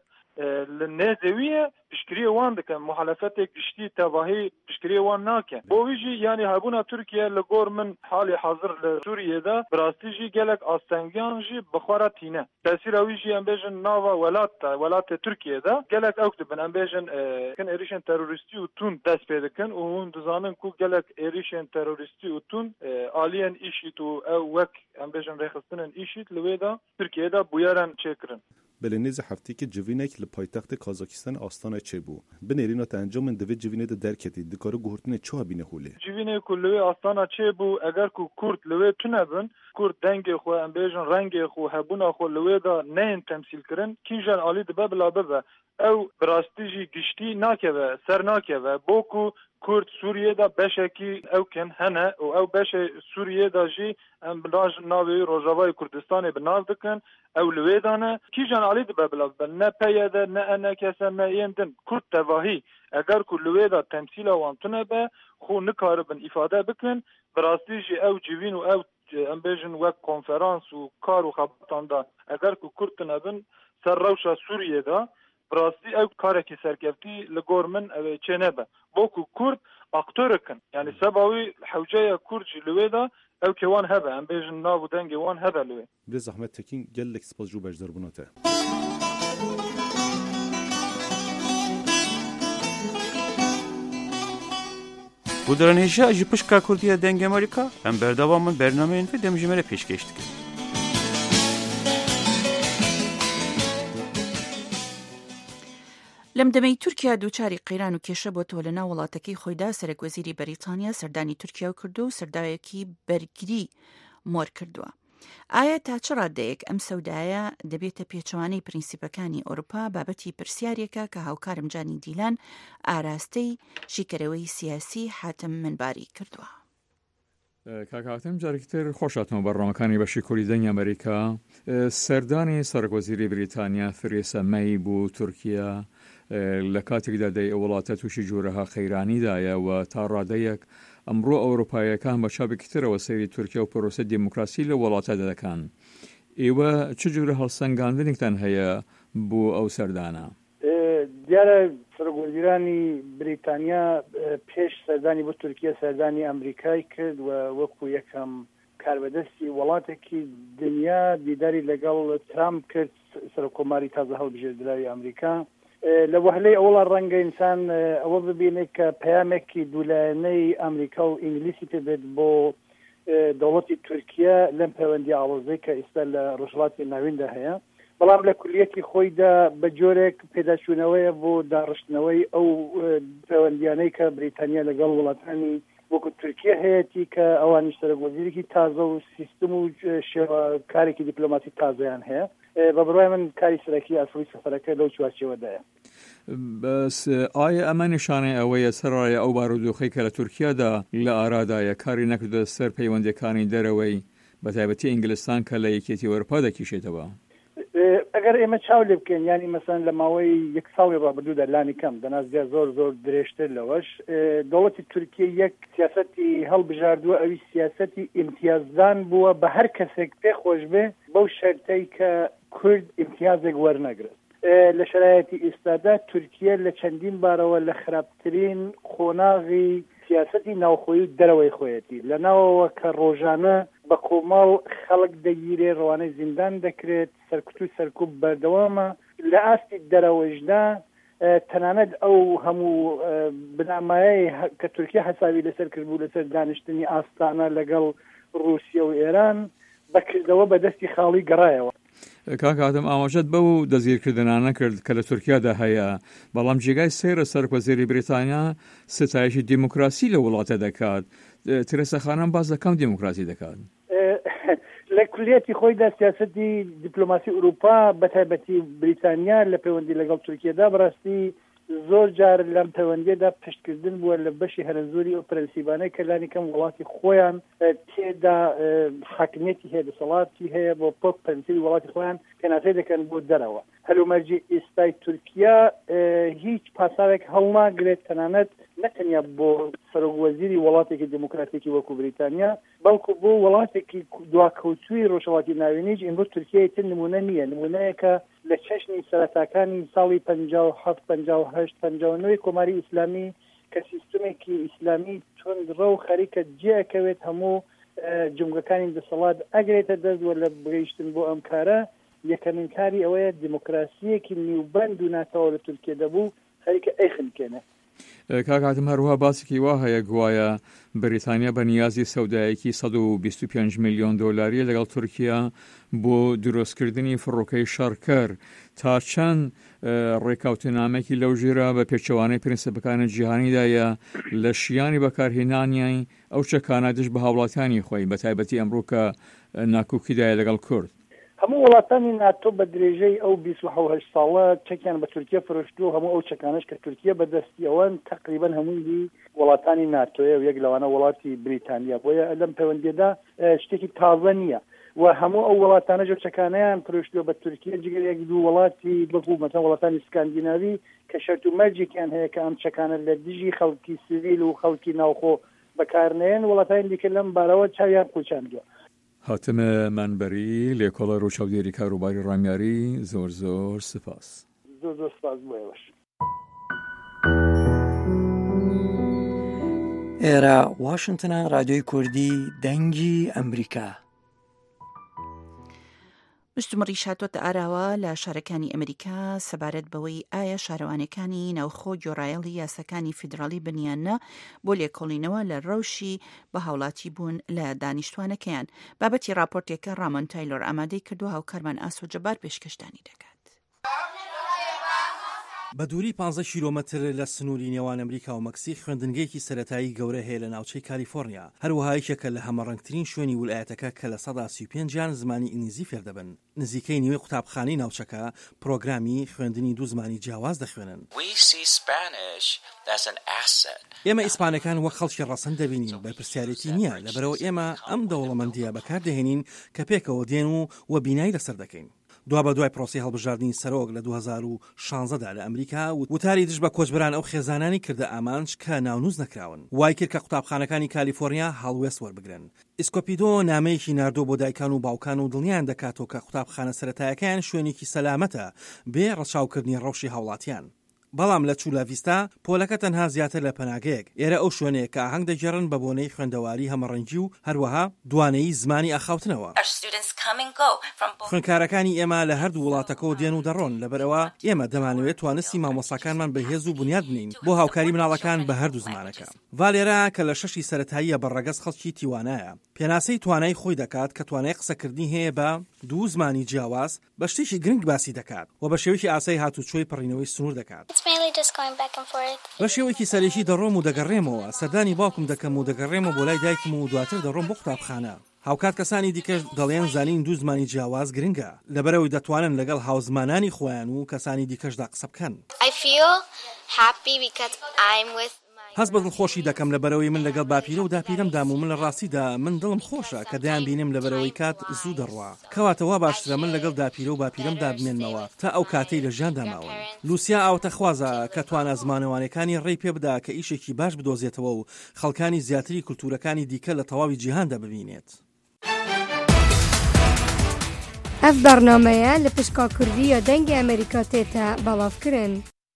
Speaker 4: لنزویه پشکریه وان دکن مخالفت گشتی تواهی پشکریه وان ناکن بویجی یعنی هبونا ترکیه لگور من حال حاضر لسوریه دا براستی جی گلک آستنگیان جی بخوره تینه تاثیر اویجی امبیژن ناوا ولات ترکیه دا گلک اوکتبن امبیژن کن ایریشن تروریستی و تون دست پیدکن و هون دزانن کو گلک ایریشن تروریستی و تون آلین ایشیت و او وک امبیژن ریخستنن ایشیت لوی دا ترکیه دا بویرن چکرن
Speaker 11: بله نیز هفته که جوینک لپایتخت کازاکستان آستانه چه بو بنرینا تا انجام دوی جوینه ده درکتی دکارو گهورتنه چه بینه خوله
Speaker 4: جوینه کلوی آستانه چه بو اگر کو کورد لوی تنبن کورد دنگ خو امبیژن رنگ خو هبونا خو لوی دا نه تمثیل کرن کینجان علی ده بلا ببه او براستیجی گشتی ناکه سر ناکه بوکو کورد سوریه دا بشکی او کن هنه او بش سوریه دا جی بلاج ناوی روجاوای کردستان بناو دکن او لویدانه کی جان علی ده ببلا نه پیاده نه انا کسا نه یندن کرد تواهی اگر کو لویدا تمثیل وانتونه به خو نکاربن افاده بکن براستی جی او جوین و او امبیژن وک کنفرانس و کار و خبرتان دا اگر کو کرد نبن سر روشا سوریه دا براستی او کارکی سرکفتی لگورمن او چنبه بوکو کرد اکتورکن یعنی سباوی حوجه کرد جلوه دا او که وان هبه ام بیجن ناو دنگی وان هبه لوه
Speaker 11: بله زحمت تکین گلک سپاس جو بجدار بناته
Speaker 12: بودرانیجا جی پشکا کردیه دنگ امریکا ام بردوامن برنامه این و دمجمره پیش کشتک
Speaker 3: لەمدەمەی تورکیا دووچاری قیران و کێشە بۆتەوە لە ناو وڵاتەکەی خۆیدا سەرۆکوەزیری بەریتانیا سەردانی تورکیا و کردو و سەرداوێکی بەرگری مۆر کردووە. ئایا تا چ ڕادەیەک ئەم سەودایە دەبێتە پێچەوانەی پرینسیپەکانی ئەوروپا بابەتی پرسیارێکە کە هاوکارم جانی دیلان ئاراستەی شیکەرەوەی سیاسی حاتم منباری کردووە.
Speaker 13: کاکاتم جارێکتر خۆشاتمە بەڕۆمەکانی بەشی کوردی دەنگی ئەمریکا سەردانی سەرۆکوەزیری بریتانیا فرێسە مەی بوو تورکیا لە کاتێکدا دەی وڵاتە تووشی جوورەها خەیرانیدایە و تا ڕادەیەک ئەمڕۆ ئەوروپایەکان بە چاپێکی ترەوە سەیری تورکیا و پرۆسە دیموکراسی لە وڵاتە دەکەن. ئێوە چ جوورە هەڵسەنگاندنێکتان هەیە بۆ ئەو سەردانە؟
Speaker 14: دیارە سەرۆکوەزیرانی بریتانیا پێش سەردانی بۆ تورکیا سەردانی ئەمریکای کرد و وەکو یەکەم کاربەدەستی وڵاتێکی دنیا دیداری لەگەڵ ترامپ کرد سەرۆکۆماری تازە هەڵبژێردراوی ئەمریکا لە وهلەی ئەوڵا ڕەنگە ئینسان ئەوە ببینێت کە پەیامێکی دوولایەنەی ئەمریکا و ئینگلیسی پێبێت بۆ دەوڵەتی تورکیا لەم پەیوەندی ئاڵۆزەی کە ئێستا لە ڕۆژهەڵاتی ناویندا هەیە بەڵام لە کولیەتی خۆیدا بە جۆرێک پێداچوونەوەیە بۆ داڕشتنەوەی ئەو پەیوەندیانەی کە بریتانیا لەگەڵ وڵاتانی وەکو تورکیا هەیەی کە ئەوانی سەرۆکوەزیرێکی تازە و سیستم و شێوە کارێکی دیپلۆماسی تازەیان هەیە بە بڕای من کاری سەرەکی ئەسڵی سەفەرەکە لەو چوارچێوەدایە.
Speaker 13: بەس ئایا ئەمە نیشانەی ئەوەیە سەرڕایە ئەو بارودۆخەی کە لە تورکیادا لە ئارادایە کاری نەکردە سەر پەیوەندیەکانی دەرەوەی بەتایبەتی ئینگلستان کە لە یەکێتی ئەوروپا دەکیشێتەوە؟
Speaker 14: ئەگەر ئێمە چاو لێ بکەین ینی مەسەن لە ماوەی یەک ساڵی ڕابردوودا لانی کەم دەنازیا زۆر درێژتر لەوەش دەوڵەتی تورکیا یەک سیاسەتی هەڵبژاردووە ئەوی سیاسەتی ئیمتیازدان بووە بە هەر کەسێک پێخۆش بێ بەو شەرتەی کە کورد ئیمتیازێک وەرنەگرێت. لە شرایەتی ئێستادا تورکیا لە چەندین بارەوە لە خراپترین خۆناغی سیاسەتی ناوخۆیی و دەرەوەی خۆیەتی لە ناوەوە کە ڕۆژانە بە کۆمەڵ خەڵک دەگیرێ ڕەوانەی زیندان دەکرێت سەرکوت و سەرکوب بەردەوامە لە ئاستی دەرەوەژدا تەنانەت ئەو هەموو بنامایە کە تورکیا حسابی لەسەر کردبوو لەسەر دانیشتنی ئاستانە لەگەڵ رووسیا و ئێران بەکردەوە بەدەستی خاڵی گەڕایەوە.
Speaker 13: کاکاتم ئاماژەت بەو دەزگیرکردنانە کرد کە لە تورکیادا هەیە بەڵام جێگای سێرە سەرۆکوەزیری بریتانیا ستایشی دیموکراسی لە وڵاتە دەکات ترێسا خانم باز لە کەم دیموکراسی دەکات
Speaker 14: لە کولیەتی خۆیدا سیاسەتی دیپلۆماسی ئوروپا بەتایبەتی بریتانیا لە پەیوەندی لەگەڵ تورکیادا بەڕاستی زۆر جار لەم پەیوەندیەدا پشتکردن بووە لە بەشی هەرنزوری ئەو پرەنسیبانەی کە لانی کەم وڵاتی خۆیان تێدا حاکمیەتی هەیە دەسەڵاتی هەیە بۆ پۆک پرەنسیبی وڵاتی خۆیان پێناسەی دەکەن بۆ دەرەوە هەلومەرجی ئێستای تورکیا هیچ پاساوێک هەڵناگرێت تەنانەت نەتەنیا بۆ سەرۆکوەزیری وڵاتێکی دموکراتێکی وەکو بریتانیا بەڵکو بۆ وڵاتێکی دواکەوتووی ڕۆژهەڵاتی ناوێنیش ئەمڕۆ تورکیا تر نمونە نییە نمونەیەکە لە چەشنی سەرەتاکانی ساڵی 57 58 59 کۆماری ئیسلامی کە سیستمێکی ئیسلامی تندڕە و خەریکە جێەکەوێت هەموو جمگەکانی دەسەڵات ئەگرێتە دەستوە لە بگەیشتن بۆ ئەم کارە یەکەمین کاری ئەوەیە دیموکراسیەکی نیوبەند و ناتەوە لە تورکیا دەبوو خەریکە ئەیخنکێنە.
Speaker 13: کاکاتم هەروها باسێکی وا هەیە گوایە بریتانیا بە نیازی سەودایەکی 125 میلیۆن دۆلاریە لەگەڵ تورکیا بۆ دروستکردنی فڕۆکەی شەڕکەر تا چەند ڕێکاوتنامێکی لەو ژێرە بە پێچەوانەی پرینسیپەکانی جیهانیدایە لە شیانی بەکارهێنانیای ئەو چەکانە دش بە هاوڵاتیانی خۆی بەتایبەتی ئەمڕۆ کە ناکۆکیدایە لەگەڵ کورد.
Speaker 14: هەموو وڵاتانی ناتۆ بە درێژەی ئەو 28 ساڵە چەکیان بە تورکیا فرۆشتووە هەموو ئەو چەکانش کە تورکیا بەدەستی ئەوان تقریبا هەمووی وڵاتانی ناتۆیە و یەک لەوانە وڵاتی بریتانیا بۆیە لەم پەیوەندیەدا شتێکی تازە نییە و هەموو ئەو وڵاتانە جۆ چەکانیان فرۆشتووە بە تورکیا جگەر یەک دوو وڵاتی بەڵکو مەسەڵەن وڵاتانی سکاندیناوی کە شەرت و مەرجێکیان هەیە کە ئەم چەکانە لە دژی خەڵکی سیڤیل و خەڵکی ناوخۆ بەکارنێن وڵاتانی دیکە لەم بارەوە چاویان قوچاندووە.
Speaker 13: هاتمە منبەری لێکۆڵە ڕۆژهەڵگێری کاروباری ڕامیاری زۆر سپاس.
Speaker 14: زۆر سپاس بۆیەوەش.
Speaker 15: ئێرە واشنگتنە رادیۆی کوردی دەنگی ئەمریکا.
Speaker 3: مشتمەڕی شاتۆتە ئاراوە لە شارەکانی ئەمریکا سەبارەت بەوەی ئایا شارەوانەکانی ناوخۆ گۆڕایەڵی یاساکانی فیدراڵی بنیانە بۆ لێکۆڵینەوە لە ڕەوشی بە هاوڵاتی بوون لە دانیشتوانەکەیان بابەتی راپۆرتێکە ڕامان تایلۆر ئامادەی کردووە هاوکارمان ئاسۆ جەبار پێشکەشتانی دەکات.
Speaker 16: بە دووری 15 کیلۆمەتر لە سنووری نێوان ئەمریکا و مەکسیک خوێندنگەیەکی سەرەتایی گەورە هەیە لە ناوچەی کالیفۆرنیا هەروەها یەکێکە لە هەمەڕەنگترین شوێنی ویلایەتەکە کە لە 35 زمانی ئینگلیزی فێر دەبن نزیکەی نیوەی قوتابخانەی ناوچەکە پرۆگرامی خوێندنی دوو زمانی جیاواز دەخوێنن. ئێمە ئیسپانەکان وەک خەڵکی ڕەسەن دەبینین بەرپرسیارەتی نییە لەبەرەوە ئێمە ئەم دەوڵەمەندیە بەکاردەهێنین کە پێکەوە دێن و بینایی لەسەر دەکەین. دوا بە دوای پرۆسی هەڵبژاردننی سەرۆک لە 2016دا لە ئەمریکا وتاری دژ بە کۆچبران ئەو خێزانانی کردە ئامانج کە ناونووز نەکراون وای کرد کە قوتابخانەکانی کالیفۆرنیا هەڵوێست وەربگرن. ئیسکۆپیدۆ نامەیەکی ناردۆ بۆ دایکان و باوکان و دڵنیان دەکاتەوە کە قوتابخانە سەرەتایەکان شوێنێکی سەلامەتە بێ ڕەچاوکردنی ڕەوشی هاوڵاتیان. بەڵام لە چولاڤیستا پۆلەکە تەنها زیاتر لە پەناگەیەک. ئێرە ئەو شوێنەیە کە ئاهەنگ دەگێڕن بە بۆنەی خوێندەواری هەمەڕەنگی و هەروەها دوانەیی زمانی ئاخاوتنەوە. خوێندکارەکانی ئێمە لە هەردوو وڵاتەکەەوە دێن و دەڕۆن، لەبەرەوە ئێمە دەمانەوێت توانستی مامۆساکانمان بەهێز و بنیاد بنین بۆ هاوکاری مناڵەکان بە هەردوو زمانەکە. ڤالێرا کە لە 6 سەرەتاییە بەڕەگەز خەڵکی تیوانایە، پێناسەی توانای خۆی دەکات کە توانای قسەکردنی هەیە بە دوو زمانی جیاواز بە شتێکی گرنگ باسی دەکات و بە شێوەیەکی ئاسایی هاتوچۆی پەڕینەوەی سنوور دەکات. بە شێوەیەکی سەرێکی دەڕۆم و دەگەڕێمەوە، سەردانی باوکم دەکەم و دەگەڕێمە بۆ لای دایکم و دواتر دەڕۆم بۆ قوتابخانە. هاوکات کەسانی دیکەش دەڵێن زانین دوو زمانی جیاواز گرنگە، لەبەرەوەی دەتوانن لەگەڵ هاوزمانانی خۆیان و کەسانی دیکەشدا قسە بکەن. هەست بە دڵخۆشی دەکەم لەبەرەوەی من لەگەڵ باپیرە و داپیرم دام و من لە ڕاستیدا من دڵم خۆشە کە دەیان بینم لەبەرەوەی کات زوو دەڕوا. کەواتەوە باشترە من لەگەڵ داپیرە و باپیرمدا بمێنمەوە تا ئەو کاتەی لە ژیاندا ماون. لوسیا ئاوتەخوازە کە توانە زمانەوانەکانی ڕێی پێ بدا کە ئیشێکی باش بدۆزێتەوە و خەڵکانی زیاتری کولتورەکانی دیکە لە تەواوی جیهاندا ببینێت.
Speaker 17: ئەف بەرنامەیە لە پشکا کوردیە دەنگی ئەمریکا تێتە بەڵاوکردن.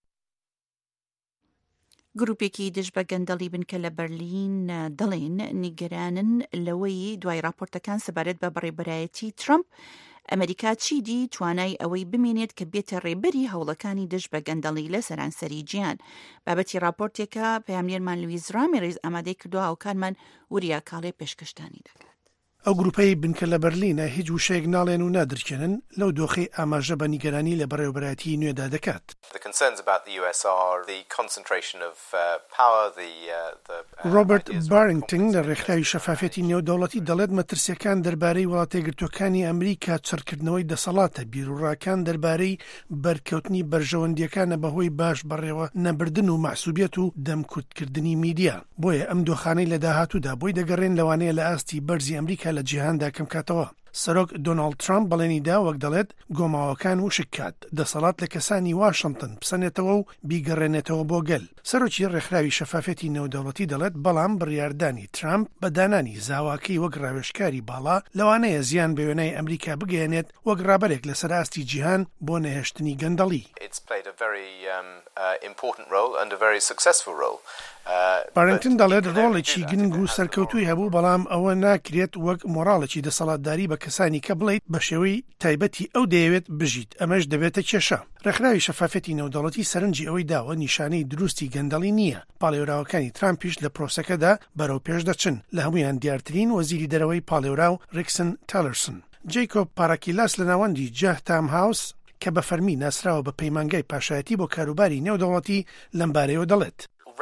Speaker 3: گروپێکی دژ بە گەندەڵی بن کە لە بەرلین دەڵێن نیگەرانن لەوەی دوای راپۆرتەکان سەبارەت بە بەڕێبەرایەتی ترامپ ئەمریکا چیدی توانای ئەوەی بمێنێت کە بێتە ڕێبەری هەوڵەکانی دژ بە گەندەڵی لە سەرانسەری جیهان. بابەتی راپۆرتێکە پەیامنێرمان لویز ڕامێرز ئامادەی کردووە هاوکارمان وریا کاڵێ پێشکەشتانی دەکات.
Speaker 18: ئەو گروپەی بنکە لە بەرلینە هیچ وشەیەک ناڵێن و نادرکێنن لەو دۆخەی ئاماژە بە نیگەرانی لە بەڕێوەبەرایەتی نوێدا دەکات. ڕۆبرت بارینگتن لە ڕێکخراوی شەفافەتی نێودەوڵەتی دەڵێت مەترسیەکان دەربارەی وڵاتێگرتوەکانی ئەمریکا چڕکردنەوەی دەسەڵاتە بیرروڕاکان دەربارەی بەرکەوتنی بەرژەوەندیەکانە بەهۆی باش بەڕێوە نەبردن و مەحسوبیەت و دەمکوتکردنی میدیا. بۆیە ئەم دۆخانەی لە داهاتوودا بۆی دەگەڕێن لەوانەیە لە ئاستی بەرزی ئەمریکا لە جیهاندا کەم کاتەوە. سەرۆک دۆناڵد ترامپ بەڵێنیدا وەک دەڵێت گۆماوەکان وشک کات دەسەڵات لە کەسانی واشنگتن بسەنێتەوە و بیگەڕێنێتەوە بۆ گەل. سەرۆکی ڕێکخراوی شەفافەتی نێودەوڵەتی دەڵێت بەڵام بڕیاردانی ترامپ بە دانانی زاواکەی وەک ڕاوێژکاری باڵا لەوانەیە زیان بە وێنەی ئەمریکا بگەێنێت وەک ڕابەرێک لەسەر ئاستی جیهان بۆ نەهێشتنی گەندەڵی. بارینگتن دەڵێت ڕۆڵێکی گرنگ و سەرکەوتووی هەبوو، بەڵام ئەوە ناکرێت وەک مۆراڵێکی دەسەڵاتداری بە کەسانی کە بڵیت بە شێوەی تایبەتی ئەو دەیەوێت بژیت، ئەمەش دەبێتە کێشە. ڕێکخراوی شەفافەتی نێودەوڵەتی سەرنجی ئەوەی داوە نیشانەی دروستی گەندەڵی نییە. پاڵێوراوەکانی ترامپیش لە پرۆسەکەدا بەرەو پێش دەچن، لە هەمویان دیارترین وەزیری دەرەوەی پاڵێوراو ڕێکسن تەلەرسن. جەیکۆب پاراکیلاس لە ناوەندی جەهتام هاوس کە بە فەرمی ناسراوە بە پەیمانگای پاشایەتی بۆ کاروباری نێودەوڵەتی لەمبارەیەوە دەڵێت.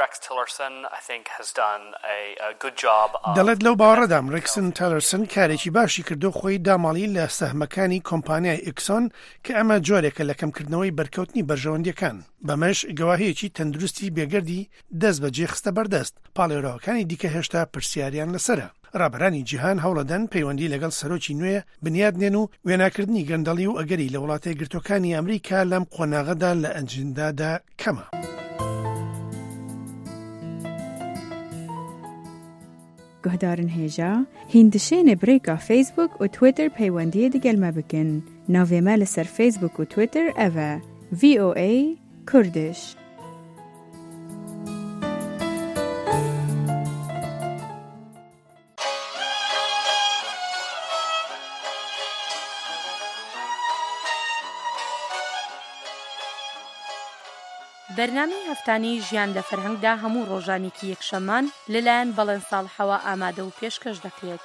Speaker 18: دەڵێت لەو باوەڕەدام ڕێکسن تەلەرسن کارێکی باشی کردو خۆی داماڵی لە سەهمەکانی کۆمپانیای ئیکسۆن کە ئەمە جۆرێکە لە کەمکردنەوەی بەرکەوتنی بەرژەوەندیەکان. بەمەش گەواهەیەکی تەندروستی بێگەردی دەست بەجێ خستە بەردەست. پاڵێوراوەکانی دیکە هێشتا پرسیاریان لەسرە. ڕابەرانی جیهان هەوڵەدەن پەیوەندی لەگەڵ سەرۆکی نوێ بنیادنێن و وێناکردنی گەندەڵی و ئەگەری لە وڵاتە گرتوەکانی ئەمریکا لەم قۆناغەدا لە ئەنجندادا کەمە.
Speaker 19: گهدارن هێژا هیندشێنە برێکا فیسبوک و تویتر پەیوەندیە دیگەلمە بکەن. ناوێمە لەسەر فیسبوک و تویتر ئەڤە VOA کوردش.
Speaker 20: بەرنامەی هەفتانی ژیان لە فەرهەنگدا هەموو ڕۆژانێکی یەکشەمان لەلایەن بەڵێن ساڵحەوە ئامادە و پێشکەش دەکرێت.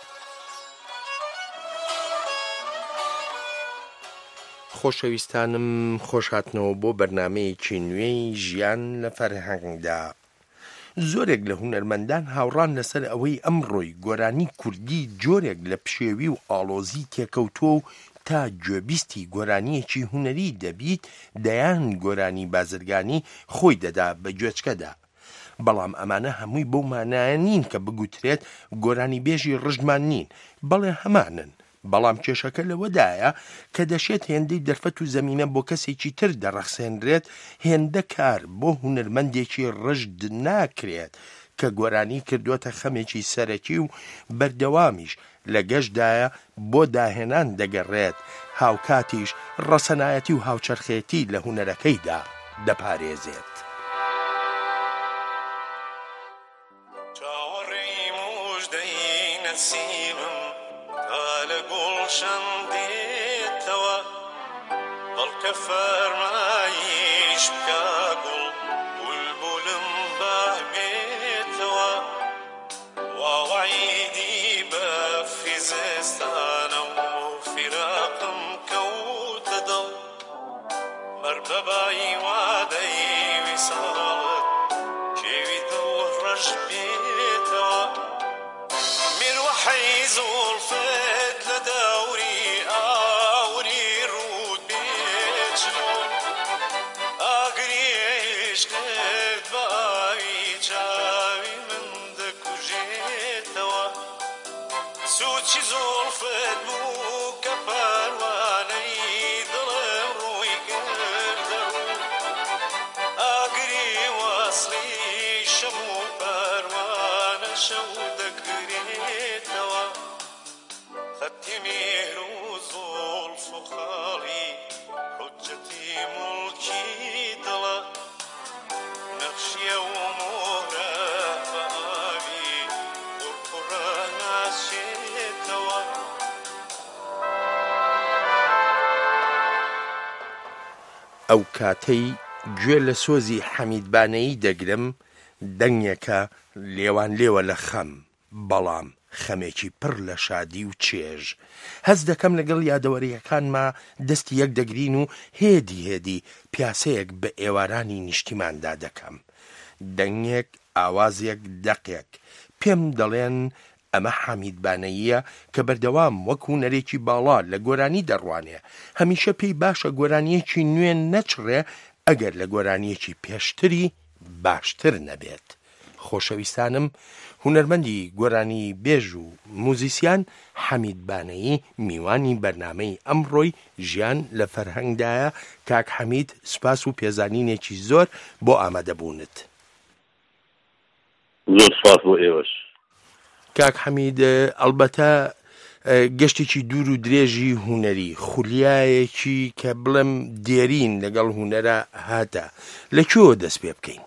Speaker 21: خۆشەویستانم خۆشهاتنەوە بۆ بەرنامەیەکی نوێی ژیان لە فەرهەنگدا. زۆرێک لە هونەرمەندان هاوڕان لەسەر ئەوەی ئەمڕۆی گۆرانی کوردی جۆرێک لە پشێوی و ئاڵۆزی تێکەوتووە و تا گوێبیستی گۆرانیەکی هونەری دەبیت دەیان گۆرانی بازرگانی خۆی دەدا بە گوێچکەدا. بەڵام ئەمانە هەمووی بەو مانایە نین کە بگوترێت گۆرانی بێژی ڕژمان نین، بەڵێ هەمانن. بەڵام کێشەکە لەوەدایە کە دەشێت هێندەی دەرفەت و زەمینە بۆ کەسێکی تر دەڕەخسێنرێت، هێندە کار بۆ هونەرمەندێکی ڕژد ناکرێت کە گۆرانی کردووەتە خەمێکی سەرەکی و بەردەوامیش لە گەشتدایە بۆ داهێنان دەگەڕێت، هاوکاتیش ڕەسەنایەتی و هاوچەرخێتی لە هونەرەکەیدا. دەپارێزێت.
Speaker 1: نسیمم تا لە گوڵشەم دێتەوە بەڵکە فەرمایش بکە گوڵ بولبولم بابێتەوە واوعیدی بە فیزستانە و فیراقم کەوتە دڵ مەر بەبایی وادەی ویساڵت کێوی دڵ ڕەش بێتەوە زولفت لدوري آوري رود بيجنون أقري عشقت باوي جاوي من دكو جيتوا سوتشي زولفت بو كبرواني ظلم روي قردرون أقري واصلي شمو بروانا شودك ريتوا خدتي مهر وزولف وخالي حجتي ملكي ضلا نقشي ومهرة فآبي قرقرة ناسيتوا
Speaker 21: ئەو کاتەی گوێ لە سۆزی حەمیدبانەیی دەگرم دەنگێکە لێوان لێوە لە خەم بەڵام خەمێکی پڕ لە شادی و چێژ هەز دەکەم لەگەڵ یادەوەریەکانما دەستی یەک دەگرین و هێدی پیاسەیەک بە ئێوارانی نیشتیماندا دەکەم دەنگێک ئاوازێک دەقێک پێم دەڵێن ئەمە حەمیدبانەییە کە بەردەوام وەک هونەرێکی باڵا لە گۆرانی دەڕوانێ هەمیشە پێی باشە گۆرانیەکی نوێ نەچڕێ ئەگەر لە گۆرانیەکی پێشتری باشتر نەبێت. خۆشەویستانم هونەرمەندی گۆرانی بێژ و موزیسیان حەمیدبانەیی میوانی بەرنامەی ئەمڕۆی ژیان لە فەرهەنگدایە. کاک حەمید سوپاس و پێزانینێکی زۆر بۆ ئامادەبوونت.
Speaker 22: زۆر سوپاس بۆ ئێوەش.
Speaker 21: کاک حەمید ئەڵبەتە گەشتێکی دوور و درێژی هونەری خولیایەکی کە بڵێم دێرین لەگەڵ هونەرە هاتە لەکوێوە دەست پێ بکەین؟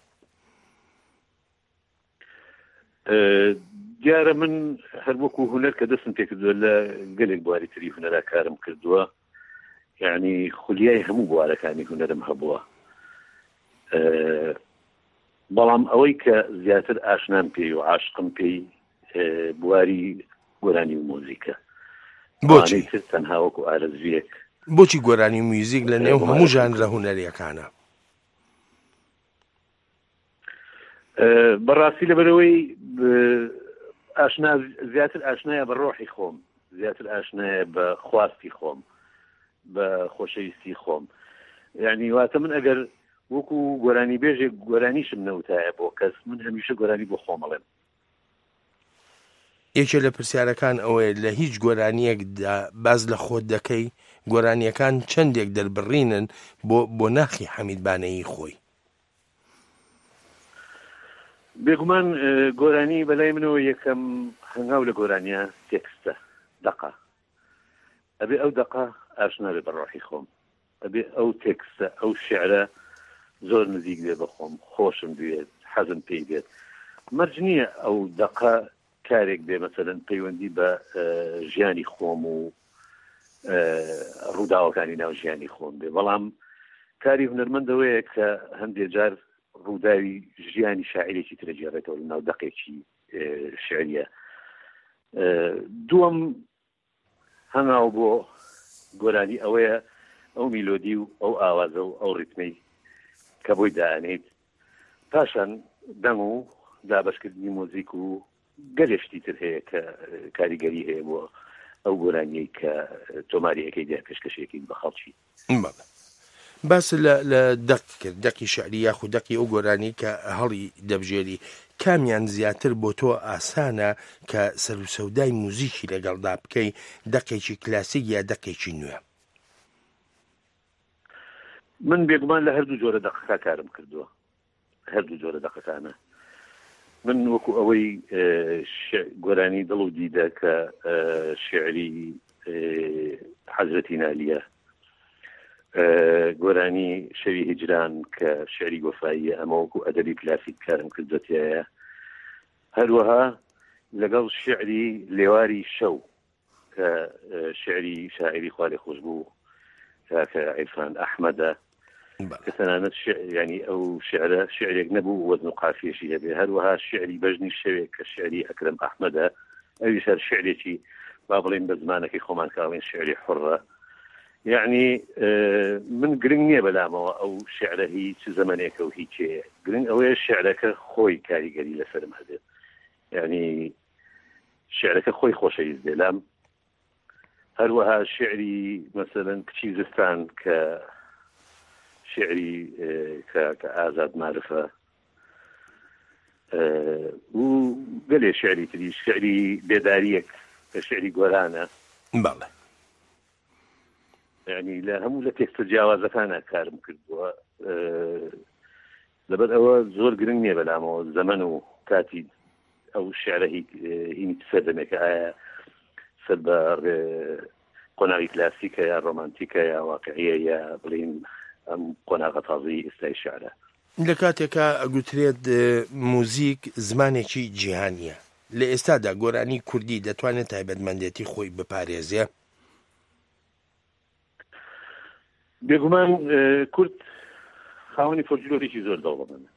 Speaker 22: دیارە من هەر وەکو هونەر کە دەستم پێ کردووە لە گەلێک بواری تری هونەرا کارم کردووە یعنی خولیای هەموو بوارەکانی هونەرم هەبووە بەڵام ئەوەی کە زیاتر ئاشنام پێی و عاشقم پێی بواری گۆرانی و مۆزیکە.
Speaker 21: بۆچی
Speaker 22: تەنها وەکو ئارەزویەک
Speaker 21: بۆچی گۆرانی و موزیک لە نێو هەموو ژانرە هونەریەکانە؟
Speaker 22: بەڕاستی لەبەرەوەی زیاتر ئاشنایە بە ڕۆحی خۆم زیاتر ئاشنایە بە خواستی خۆم بە خۆشەویستی خۆم یعنی واتە من ئەگەر وەکو گۆرانی بێژێک گۆرانیشم نەوتایە بۆ کەس من هەمیشە گۆرانی بۆ خۆمەڵێم.
Speaker 21: یەکێ لە پرسیارەکان ئەوەیە لە هیچ گۆرانیەکدا باز لە خۆت دەکەی گۆرانیەکان چەندێک دەربڕینن بۆ ناخی حەمیدبانەیی خۆی؟
Speaker 22: بێگومان گۆرانی بەلای منەوە یەکەم هەنگاو لە گۆرانیە تێکستە دەقا ئەبێ ئەو دەقا ئاشنا بێ بە ڕۆحی خۆم ئەبێ ئەو تێکستە ئەو شیعرە زۆر نزیک بێ بە خۆم خۆشم بێت حەزم پێی بێت مەرج نییە ئەو دەقا کارێک بێ مەسەلەن پەیوەندی بە ژیانی خۆم و ڕووداوەکانی ناو ژیانی خۆم بێ بەڵام کاری هونەرمەندەوەیە کە هەندێک جار ڕووداوی ژیانی شاعیرێکی ترەجێڕێتەوە ناو دەقێکی شعریە. دووەم هەنگاو بۆ گۆرانی ئەوەیە ئەو میلۆدی و ئەو ئاوازە و ئەو ڕیتمەی کە بۆی دائەنێت پاشان دەنگ و دابەشکردنی مۆزیک و گەلێشتی تر هەیە کە کاریگەری هەیە بۆ ئەو گۆرانیەی کە تۆماریەکەی دیا پێشکەشێکی بە خەڵکی.
Speaker 21: باس لە دەق کرد دەقی شعری یاخود دەقی ئەو گۆرانی کە هەڵی دەبژێری کامیان زیاتر بۆ تۆ ئاسانە کە سەر و سەودای موزیکی لەگەڵدا بکەی دەقێکی کلاسیک یا دەقێکی نوێ؟
Speaker 22: من بێگومان لە هەردوو جۆرە دەقەکە کارم کردووە هەردوو جۆرە دەقەکانە من وەکو ئەوەی گۆرانی دڵ و دیدە کە شعری حەزرەتی نالیە گۆرانی شەوی هیجران کە شعری گۆفاییە ئەمە وەکو ئەدەبی کلاسیک کارم کردوتیایە هەروەها لەگەڵ شعری لێواری شەو کە شعری شاعری خوارێ خۆش بوو کە عیرفان ئەحمەدە کە تەنانەت ینی ئەو شعرە شعرێک نەبوو وەزن و قافیەشی هەبێ هەروەها شعری بەژنی شەوێک کە شعری ئەکرەم ئەحمەدە ئەویش هەر شعرێکی با بڵێن بە زمانەکەی خۆمان کاڵێن شعری حڕە یعنی من گرنگ نییە بەلامەوە ئەو شعرە هیچ زەمانێکە و هیچێ گرنگ ئەوەیە شعرەکە خۆی کاریگەری لەسەرم هەبێت یعنی شعرەکە خۆی خۆشەویست دێ لام هەروەها شعری مەسەلەن کچی زستان کە شعری کە ئازاد معرفە و گەلێ شعری تری شعری بێداریەک کە شعری گۆرانە
Speaker 21: بەڵێ
Speaker 22: یعنی لە هەموو لە تێکستە جیاوازەکانە کارم کردووە لەبەر ئەوە زۆر گرنگ نییە بەلامەوە زەمن و کاتی ئەو شعرە هینی سەر دەمێکە ئایا سەر بە قۆناغی کلاسیکە یا ڕۆمانتیکە یا واقعیە یا بڵین ئەم قۆناغە تازەی ئێستای شعرە
Speaker 21: لە کاتێکە ئەگوترێت موزیک زمانێکی جیهانیە لە ئێستادا گۆرانی کوردی دەتوانێت تایبەتمەندێتی خۆی بپارێزێ
Speaker 22: بێگومان کورد خاوەنی فۆلکلۆرێکی زۆر دەوڵەمەندە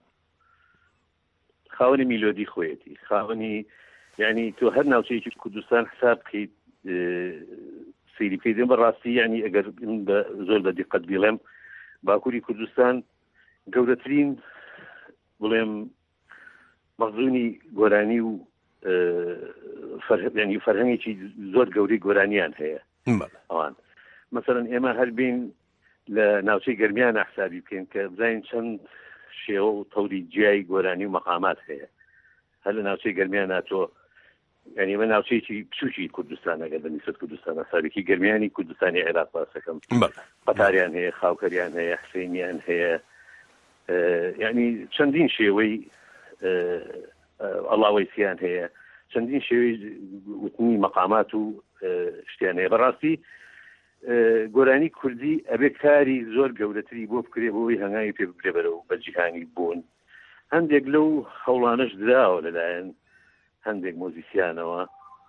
Speaker 22: خاوەنی میلۆدی خۆیەتی خاوەنی یعنی تۆ هەر ناوچەیەکی کوردستان حساب بکەیت سەیری پێی دێم بەڕاستی یعنی ئەگەر زۆر بە دیقەت بیڵێم باکووری کوردستان گەورەترین بڵێم مەخزوونی گۆرانی و ینی فەرهەنگێکی زۆر گەورەی گۆرانیان هەیە ئەوان مثلا ئێمە هەربین لە ناوچەی گەرمیان حسابی بکەین کە بزانین چەند شێوە و تەوری جیای گۆرانی و مەقامات هەیە هەر لە ناوچەی گەرمیان ناتۆ ینی ئێمە ناوچەیەکی بچووکی کوردستان ئەگەر بەنسبەت کوردستان حسابێکی گەرمیانی کوردستانی عێراق باسەکەم قەتاریان هەیە خاوکەریان هەیە حسینیان هەیە یعنی چەندین شێوەی ئەڵاوەیسیان هەیە چەندین شێوەی وتنی مەقامات و شتیان هەیە بەڕاستی گۆرانی کوردی ئەبێ کاری زۆر گەورەتری بۆ بکرێ بۆی هەنگاوی پێ بگرێ بەرەو بە جیهانی بوون هەندێک لەو هەوڵانەش دراوە لەلایەن هەندێک مۆزیسیانەوە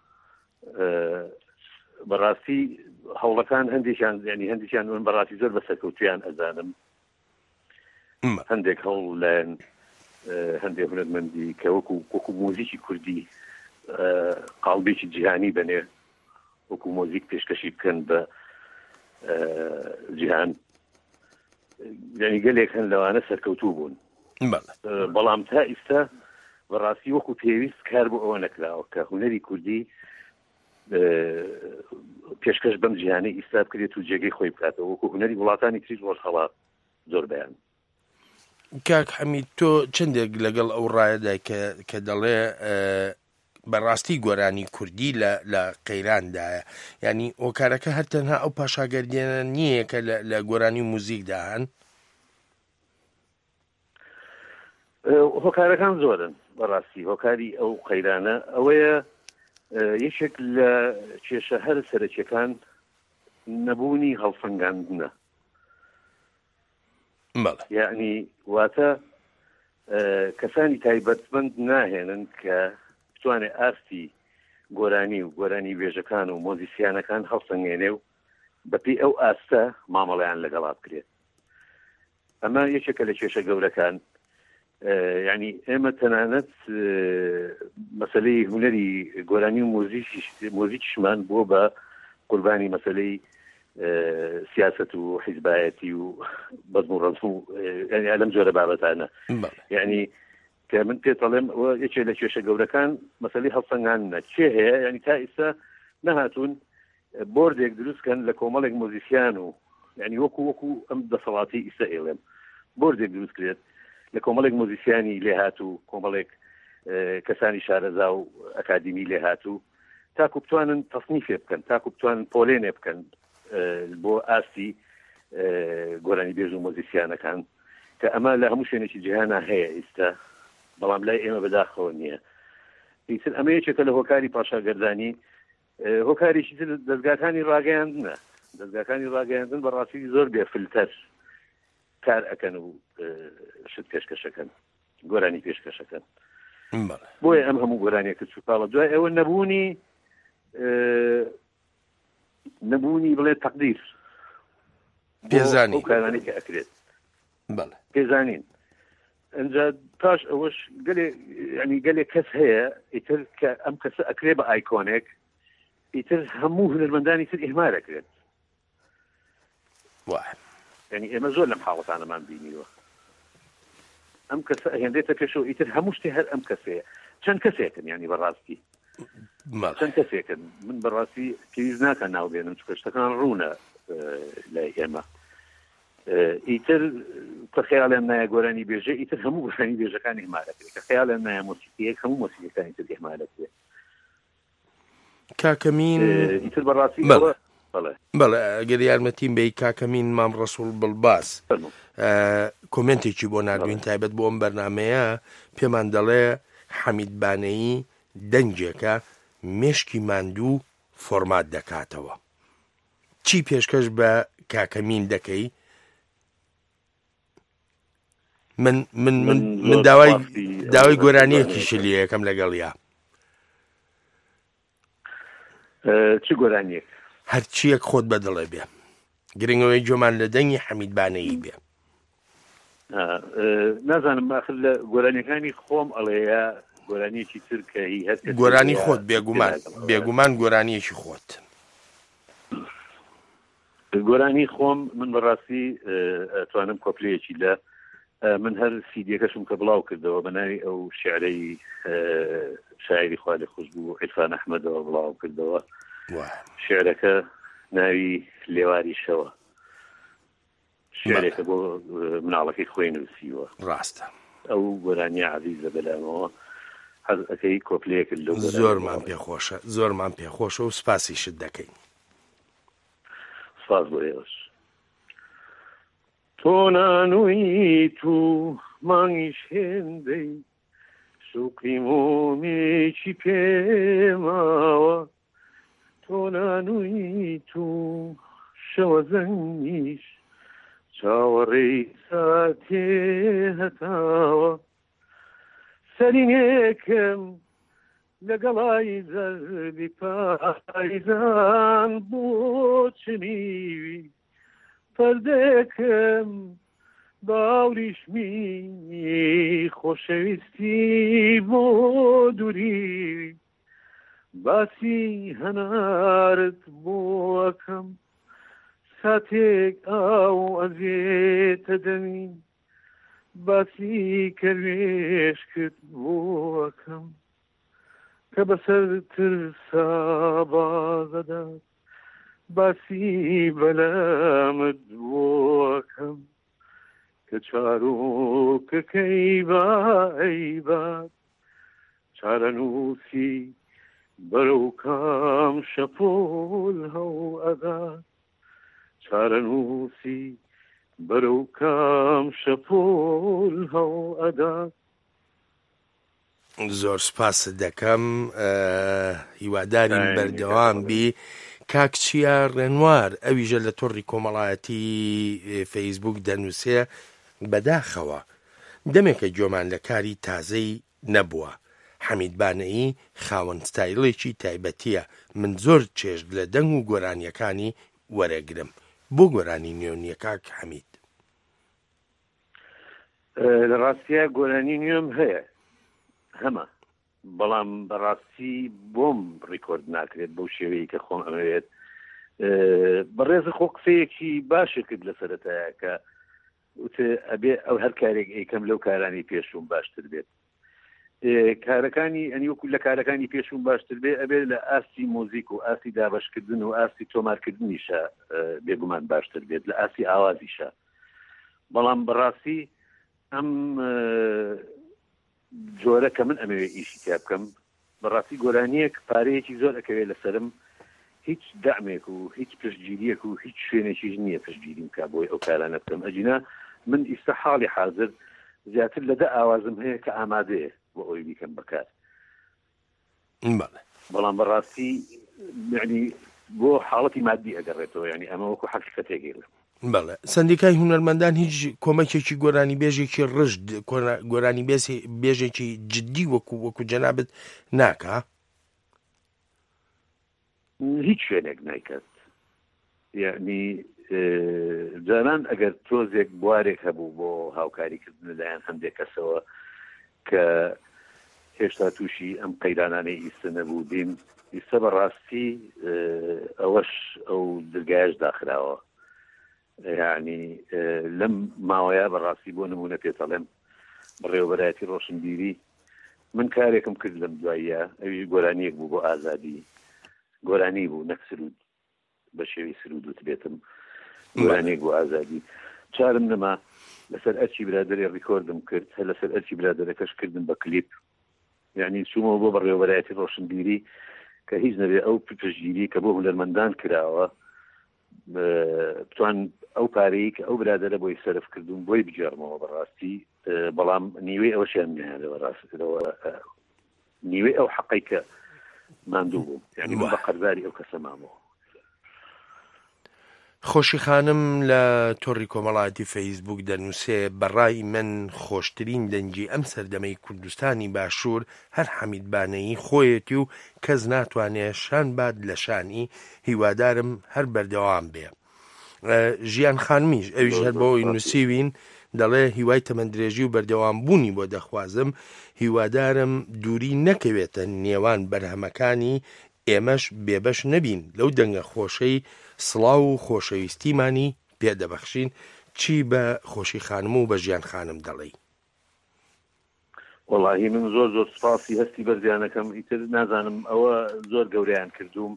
Speaker 22: بەڕاستی هەوڵەکان هەندێکیان ینی هەندێکیان من بەڕاستی زۆر بە سەرکەوتویان ئەزانم هەندێک هەوڵ لایەن هەندێک هونەرمەندی کە وەکو مۆزیکی کوردی قاڵبێکی جیهانی بنێ وەکو مۆزیک پێشکەشی بکەن بە جیهان ینی گەلێک هەن لەوانە سەرکەوتوو بوون بەڵام تا ئیستا بەڕاستی وەکو پێویست کار بۆ ئەوە نەکراوە کە هونەری کوردی پێشکەش بەم جیهانەی ئیستا بکرێت و جێگەی خۆی بکاتەوە وەکو هونەری وڵاتانی تریش ڕۆژهەڵا زۆر بەیان
Speaker 21: کاک حەمید تۆ چندێک لەگەڵ ئەو ڕایەدا کە دەڵێ بەڕاستی گۆرانی کوردی لە قەیراندایە ینی ئۆکارەکە هەر تەنها ئەو پاشاگەردێنە نییە کە لە گۆرانی موزیکدا هەن
Speaker 22: هۆکارەکان زۆرن بەڕاستی هۆکاری ئەو قەیرانە ئەوەیە یەکێک لە کێشە هەر سەرەکیەکان نەبوونی هەڵسەنگاندنە یعنی واتە کەسانی تایبەتمەند ناهێنن کە بتوانێت ئاستی گۆرانی و گۆرانی وێژەکان و مۆزیسیانەکان هەڵسەنگێنێ و بەپی ئەو ئاستە مامەڵەیان لەگەڵا بکرێت ئەمە یەکێکە لە کێشە گەورەکان یعنی ئێمە تەنانەت مەسەلەی هونەری گۆرانی و مۆزیکیشمان بۆ بە قوربانی مەسەلەی سیاست و حیزبایەتی و بەزم و ڕەزم و لەم جۆرە بابەتانە یعنی کە من پێ دەڵێم یەکێک لە کێشە گەورەکان مەسەلەی هەڵسەنگاندنە چێ هەیە ینی تا ئێستا نەهاتوون بۆردێک دروستکەن لە کۆمەڵێک مۆزیسیان و ینی وەکو ئەم دەسەڵاتی ئێستا ئێڵێم بۆردێک دروست کرێت لە کۆمەڵێک مۆزیسیانی لێهات و کۆمەڵێک کەسانی شارەزا و ئەکادیمی لێهات و تاکو بتوانن تەصنیفێ بکەن تاکو بتوانن پۆلێنێ بکەن بۆ ئاستی گۆرانی بێژ و مۆزیسیانەکان کە ئەمە لە هەموو شوێنێکی جیهانە هەیە ئێستا بەڵام لای ئێمە بەداخەوە نییە ئیتر ئەمە یەکێکە لە هۆکاری پاشاگەردانی هۆکاریشی تر دەستگاکانی ڕاگەیاندنە دەستگاکانی ڕاگەیاندن بەڕاستی زۆر بێفلتەر کار ئەکەن و شت پێشکەشەکەن گۆرانی پێشکەشەکەن بۆیە ئەم هەموو گۆرانیەکە چووپاڵە دوای ئەوە نەبوونی بڵێ تەقدیر
Speaker 21: پێزانی
Speaker 22: ئەو کارانەی کە ئەکرێت پێزانین ئەنجا پاش ئەوەش گەلێک کەس هەیە ئیتر کە ئەم کەسە ئەکرێ بە ئایکۆنێک ئیتر هەموو هونەرمەندانی تر ئێمار ئەکرێت ینی ئێمە زۆر لەم حاڵەتانەمان بینیوە ئەم کەسە ئەهێندێتە پێشەوە ئیتر هەموو شتێ هەر ئەم کەسەیە چەند کەسێکن ینی بەڕاستی چەند کەسێکن من بەڕاستی پێویست ناکە ناوبێنم چکە شتەکان ڕوونە لای ئێمە ئیتر کە خەیاڵیان نایە گۆرانی بێژە ئیتر هەموو گۆرانی بێژەکانی ئێمارەکرێت کە خەیاڵیان نایە مۆسیقیەک هەموو مۆسیقیەکانی تر ئێمارەکرێت
Speaker 21: کاکەمین
Speaker 22: ئیتر بەڕاستی
Speaker 21: بەڵێ ئەگەر یارمەتیم بێ کاکەمین مام ڕەسوڵ بڵباس کۆمنتێکی بۆ نردوین تایبەت بۆ ئەم بەرنامەیە پێمان دەڵێ حەمید بانەیی دەنجێکە مێشکی ماندوو فۆرمات دەکاتەوە چی پێشکەش بە کاکەمین دەکەی من داوای گۆرانیەکیش لێ یەکەم لەگەڵ یا
Speaker 22: چی گۆرانیەک
Speaker 21: هەرچیەک خۆت بەدڵێ بێ گرنگەوەی جۆمان لە دەنگی حەمید بانەیی بێ
Speaker 22: نازانم ئاخر لە گۆرانیەکانی خۆم ئەڵەیە گۆرانیەکی ترکە هی هەر
Speaker 21: گۆرانی خۆت بێگومان گۆرانیەکی خۆت
Speaker 22: گۆرانی خۆم من بەڕاستی ئەتوانم کۆپلەیەکی لە من هەر سیدیەکەشم کە بڵاو کردەوە بە ناوی ئەو شیعرەی شاعری خوا لێ خۆش بوو عیرفان ئەحمەدەوە بڵاو کردەوە شعرەکە ناوی لێواری شەوە شعرێکە بۆ مناڵەکەی خۆی نووسیوە
Speaker 21: ڕاستە
Speaker 22: ئەو گۆرانیە عەزیزە بەلامەوە حەز ئەەکەی کۆپلەیەکت لەو
Speaker 21: زۆرمان پێخۆشە و سپاسیشت دەکەین
Speaker 22: سپاس بۆ ئێوەش تۆ نانووی تو مانگیش هێندەی سوقی مۆمێکی پێماوە تۆ نانووی تو شەوە زەنگیش چاوەڕێی ساتێ هەتاوە سەرینێکم لەگەڵای زەردی پایزان بۆ چنیوی پەردەکەم باوریشمی خۆشەویستی بۆ دووری باسی هەنارت بۆکەم ساتێک ئاو ئەزێتە دەمین باسی کەروێش کرد بۆکەم کە بەسەر ترسا بازەدات باسی بەلامت بۆکەم کە چارۆکەکەی بەعیبات چارەنووسی بەرەو کام شەپۆل هەو ئەدات چارەنووسی بەرەو کام شەپۆل هەو ئەدات
Speaker 21: زۆر سپاس دەکەم هیوادارین بەردەوام بی کاکچیا ڕێنوار ئەویژە لە تۆڕی کۆمەڵایەتی فەیسبوک دەنووسێ بەداخەوە دەمێکە جۆمان لە کاری تازەی نەبووە حەمید بانەیی خاوەن ستایلێکی تایبەتیە من زۆر چێژ لە دەنگ و گۆرانیەکانی وەرەگرم بۆ گۆرانی نوێنیە کاک حەمید
Speaker 22: لە ڕاستیە گۆرانی نوێم هەیە هەمە بەڵام بەڕاستی بۆم ڕیکۆرد ناکرێت بەو شێوەیە کە خۆم ئەمەوێت بەڕێزە خۆ قسەیەکی باشە کرد لە سەرەتایە کە ئەبێ ئەو هەر کارێک ئەیکەم لەو کارانی پێشوم باشتر بێت کارەکانی ئەنی وەکو لە کارەکانی پێشوم باشتر بێ ئەبێت لە ئاستی مۆزیک و ئاستی دابەشکردن و ئاستی تۆمارکردنیشە بێگومان باشتر بێت لە ئاستی ئاوازیشە بەڵام بەڕاستی ئەم جۆرە کە من ئەمەوێ ئیشی تیا بکەم بەڕاستی گۆرانیەک پارەیەکی زۆر ئەکەوێت لەسرم هیچ دامێک و هیچ پشتگیریەک و هیچ شوێنێکیش نییە پشتگیریم کا بۆی ئەو کارانە بکەم ئەجینا من ئیستا حاڵی حاضر زیاتر لەدە ئاوازم هەیە کە ئامادەیە بۆ ئەوی بیکەم بەکار بەڵام بەڕاستی یعنی بۆ حاڵەتی مادی ئەگەڕێتەوە ینی ئەمە وەکو حەقیقەتێکێت.
Speaker 21: بەڵێ سندیکای هونەرمەندان هیچ کۆمەکێکی گۆرانی بێژێکی ڕژد گۆرانی بێژێکی جددی وەکو جەنابەت ناکە
Speaker 22: هیچ شوێنێک نایکات یعنی جاران ئەگەر تۆزێک بوارێک هەبوو بۆ هاوکاریکردن لەلایەن هەندێک کەسەوە کە هێشتا تووشی ئەم قەیرانانەی ئیسە نەبوو بین ئیسە بەڕاستی ئەوەش ئەو دەرگایش داخراوە یعنی لەم ماوەیە بەڕاستی بۆ نمونە پێتەڵێم بەڕێوەبەرایەتی ڕۆشنبیری من کارێکم کرد لەم دواییە ئەوی گۆرانیەک بوو بۆ ئازادی گۆرانی بوو نەک سرود بە شێوی سرودوت بێتم گۆرانێک بۆ ئازادی چارم نەما لەسەر ئەرچی برادەرێ ڕیکۆردم کرد هە لەسەر ئەرچی برادەرەکەش کردم بە کلیپ یعنی چوومەوە بۆ بەڕێوەبەرایەتی ڕۆشنبیری کە هیچ نەبێ ئەو پشتگیری کە بۆ هونەرمەندان کراوە بتوان ئەو پارەی کە ئەو برادەرە بۆی سەرف کردوم بۆی بجێڕمەوە بەڕاستی بەڵام نیوەی ئەوەشیان نیانەوە ڕاستەوە نیوەی ئەو حەقەی کە ماندوو بووم یعنی بە قەرزاری ئەو کەسە مامەوە.
Speaker 21: خۆشی خانم لە تۆڕی کۆمەڵایەتی فەیسبوک دەنووسێ بەڕای من خۆشترین دەنگی ئەم سەردەمەی کوردستانی باشوور هەر حەمیدبانەیی خۆیەتی و کەس ناتوانێت شان باد لە شانی هیوادارم هەر بەردەوام بێ. ژیان خانمیش ئەویش هەر بەوەی نووسیوین دەڵێ هیوای تەمەندرێژی و بەردەوام بوونی بۆ دەخوازم هیوادارم دووری نەکەوێتە نێوان بەرهەمەکانی ئێمەش بێبەش نەبین لەو دەنگە خۆشەی سڵاو و خۆشەویستیمانی پێدەبەخشین چی بە خۆشی خانم و بە ژیان خانم دەڵێ.
Speaker 22: وەڵاهی من زۆر زۆر سپاسی هەستی بەرزیانەکەم ئیتر نازانم ئەوە زۆر گەورەیان کردوم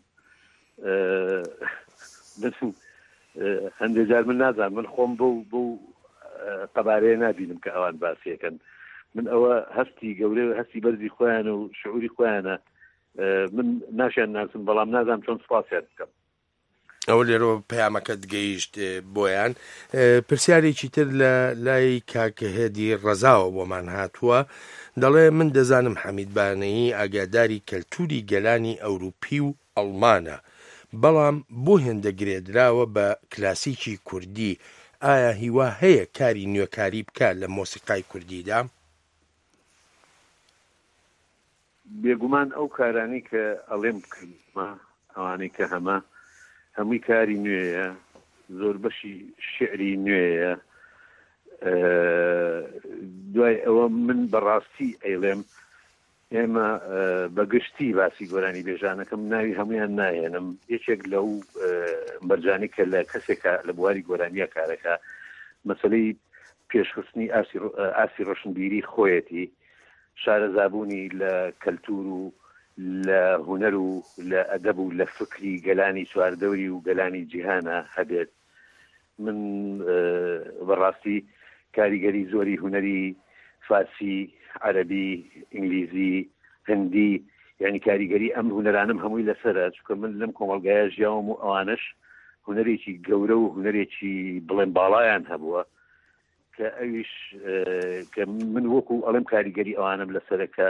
Speaker 22: هەندێک جار من نازانم من خۆم بەو قەبارەیە نبینم کە ئەوان باسیەکەن من ئەوە هەستی گەورە و هەستی بەرزی خۆیان و شعوری خۆیانە من ناشیان ناسم بەڵام نازانم چۆن سپاسیان بکەم.
Speaker 21: ئەوە لێرەوە پەیامەکەت گەیشت بۆیان پرسیارێکی تر لە لای کاکە هێدی ڕەزاوە بۆمان هاتووە دەڵێ من دەزانم حەمیدبانەیی ئاگاداری کەلتوری گەلانی ئەوروپی و ئەڵمانە بەڵام بۆ هێندەگرێدراوە بە کلاسیکی کوردی ئایا هیوا هەیە کاری نوێکاری بکات لە مۆسیقای کوردیدا؟
Speaker 22: بێگومان ئەو کارانی کە ئەڵێم بکەمە ئەوانەی کە هەمووی کاری نوێیە زۆر بەشی شعری نوێیە دوای ئەوە من بەڕاستی ئەیڵێم ئێمە بەگشتی باسی گۆرانی بێژانەکەم ناوی هەمویان نایێنم یەکێک لەو بەرجانی کە لە کەسێکە لە بواری گۆرانیە کارەکە مەسەلەی پێشخستنی ئاسی ڕۆشنبیری خۆیەتی شارەزابوونی لە کەلتور و لە هوەر و لە ئەدەب و لە فکری گەلانی چواردەوری و گەلانی جیهانە هەبێت من بەڕاستی کاریگەری زۆری هوەری فارسی عەرەبی ئینگلیزی هەندی یعنی کاریگەری ئەم هوەرانم هەمووی لەسەرە چونکە من لەم کۆمەڵگایە ژیاوم و ئەوانش هوەرێکی گەورە و هوەرێکی بڵێن باڵایان هەبووە کە ئەویش کە من وەکو ئەڵێم کاریگەری ئەوانم لەسەرە کە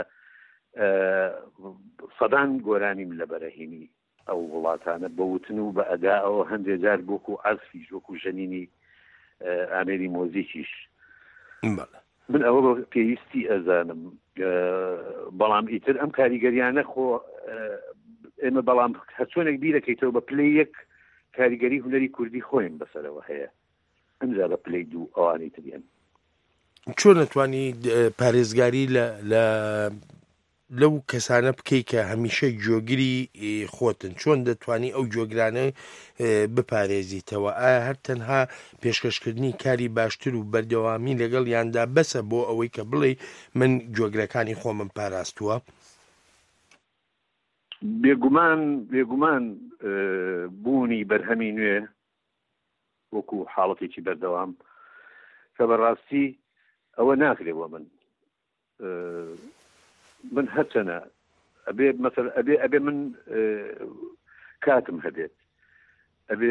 Speaker 22: سەدان گۆرانیم لە بەرەهینی ئەو وڵاتانە بەوتن و بە ئەدا ئەوە هەندێک جار بۆکو عەزفیش وەکو ژەنینی ئامێری مۆزیکیش من ئەوە پێویستی ئەزانم بەڵام ئیتر ئەم کاریگەریانە خۆ ئێمە بەڵام هەچۆنێک بیرەکەیتەوە بە پلەی یەک کاریگەری هوەری کوردی خۆیم بەسەرەوە هەیە ئەمجا بە پلەی دوو ئەوانەی تریان
Speaker 21: چۆن نتوانی پارێزگاری لەو کەسانە بکەی کە هەمیشە گوێگری خۆتن چۆن دەتوانی ئەو گوێگرانە بپارێزیتەوە ئایا هەر تەنها پێشکەشکردنی کاری باشتر و بەردەوامی لەگەڵ یاندا بەسە بۆ ئەوەی کە بڵێ من گوێگرەکانی خۆمم پاراستووە؟
Speaker 22: بێگومان بوونی بەرهەمی نوێ وەکو حاڵەتێکی بەردەوام کە بەڕاستی ئەوە ناکرێەوە من هەچەنە ئەبێ من کاتم هەبێت ئەبێ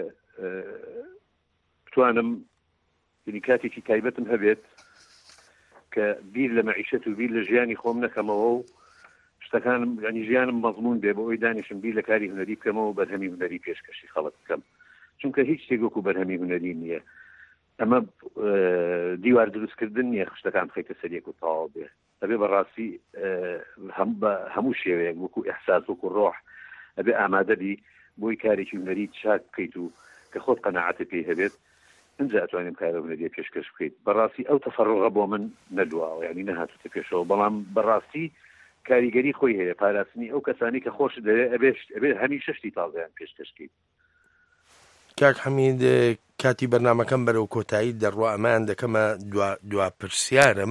Speaker 22: بتوانم کاتێکی تایبەتم هەبێت کە بیر لە مەعیشەت و بیر لە ژیانی خۆم نەکەمەوە و شتەکانم ینی ژیانم مەزمون بێ بۆ ئەوی دانیشم بیر لە کاری هونەری بکەمەوە بەرهەمی هونەری پێشکەشی خەڵک بکەم چونکە هیچ شتێک وەکو بەرهەمی هونەری نییە ئەمە دیوار دروستکردن نییە شتەکان بخەیتە سەریەک و تەواو بێ ئەبێ بەڕاستی هەموو شێوەیەک وەکو ئیحساس وەکو ڕۆح ئەبێ ئامادەبی بۆی کارێکی هونەری چاک بکەیت و کە خۆت قەناعەتە پێی هەبێت اینجا ئەتوانیم کارە هونەریە پێشکەش بکەیت بەڕاستی ئەو تەفەڕۆغە بۆ من نەدواوە یعنی نەهاتێتە پێشەوە بەڵام بەڕاستی کاریگەری خۆی هەیە پاراستنی ئەو کەسانی کە خۆش دەوێت ئەبێ هەمیشە شتی تازەیان پێشکەشکەیت.
Speaker 21: کاک حەمید کاتی بەرنامەکەم بەرەو کۆتایی دەڕوا ئەمان دەکەمە دوا پرسیارم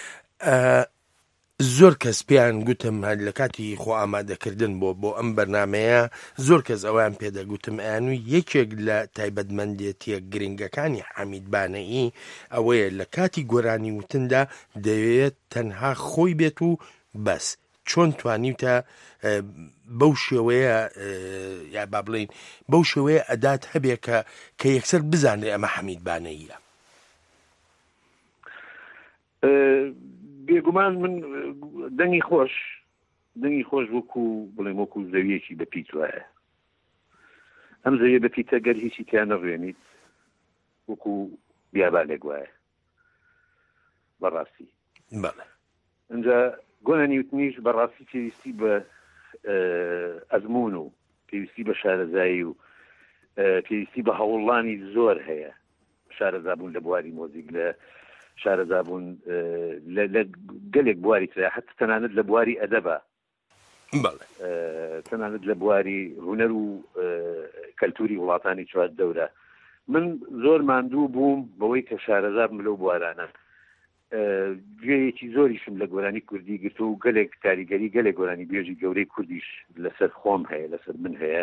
Speaker 21: زۆر کەس پێیان گوتم هەر لە کاتی خۆ ئامادەکردن بۆ ئەم بەرنمەیە زۆر کەس ئەویان پێدەگوتم ئەیانووی یەکێک لە تایبەتمەندێتیە گرنگەکانی حەمید بانەئی ئەوەیە لە کاتی گۆرانی وتندا دەوێت تەنها خۆی بێت و بەس چۆن توانیتە بەو شێوەیە یا با بڵین بەو شێوەیە ئەدات هەبێ کە یەکسەر بزانێ ئەمە حەمید بانەییە.
Speaker 22: بێگومان من دەنگی خۆش وەکو بڵێم وەکو زەویەکی بەپیت وایە ئەم زەویە بەپیتە گەر هیچی تیان نەڕوێنیت وەکو بیابانێک وایە بەڕاستی اینجا گۆنە نیوتنیش بەڕاستی پێویستی بە ئەزمون و پێویستی بە شارەزایی و پێویستی بە هەوڵانی زۆر هەیە شارەزابوون لە بواری مۆزیک لە شارەزابوون لە گەلێک بواری ترە حتی تەنانەت لە بواری ئەدەبە تەنانەت لە بواری هونەر و کەلتوری وڵاتانی چوار دەورە من زۆر ماندوو بووم بەوەی کە شارەزابم لەو بوارانە گوێیەکی زۆریشم لە گۆرانی کوردی گرتو و گەلێک کاریگەری گەلێک گۆرانی بێژی گەورەی کوردیش لەسەر خۆم هەیە لەسەر من هەیە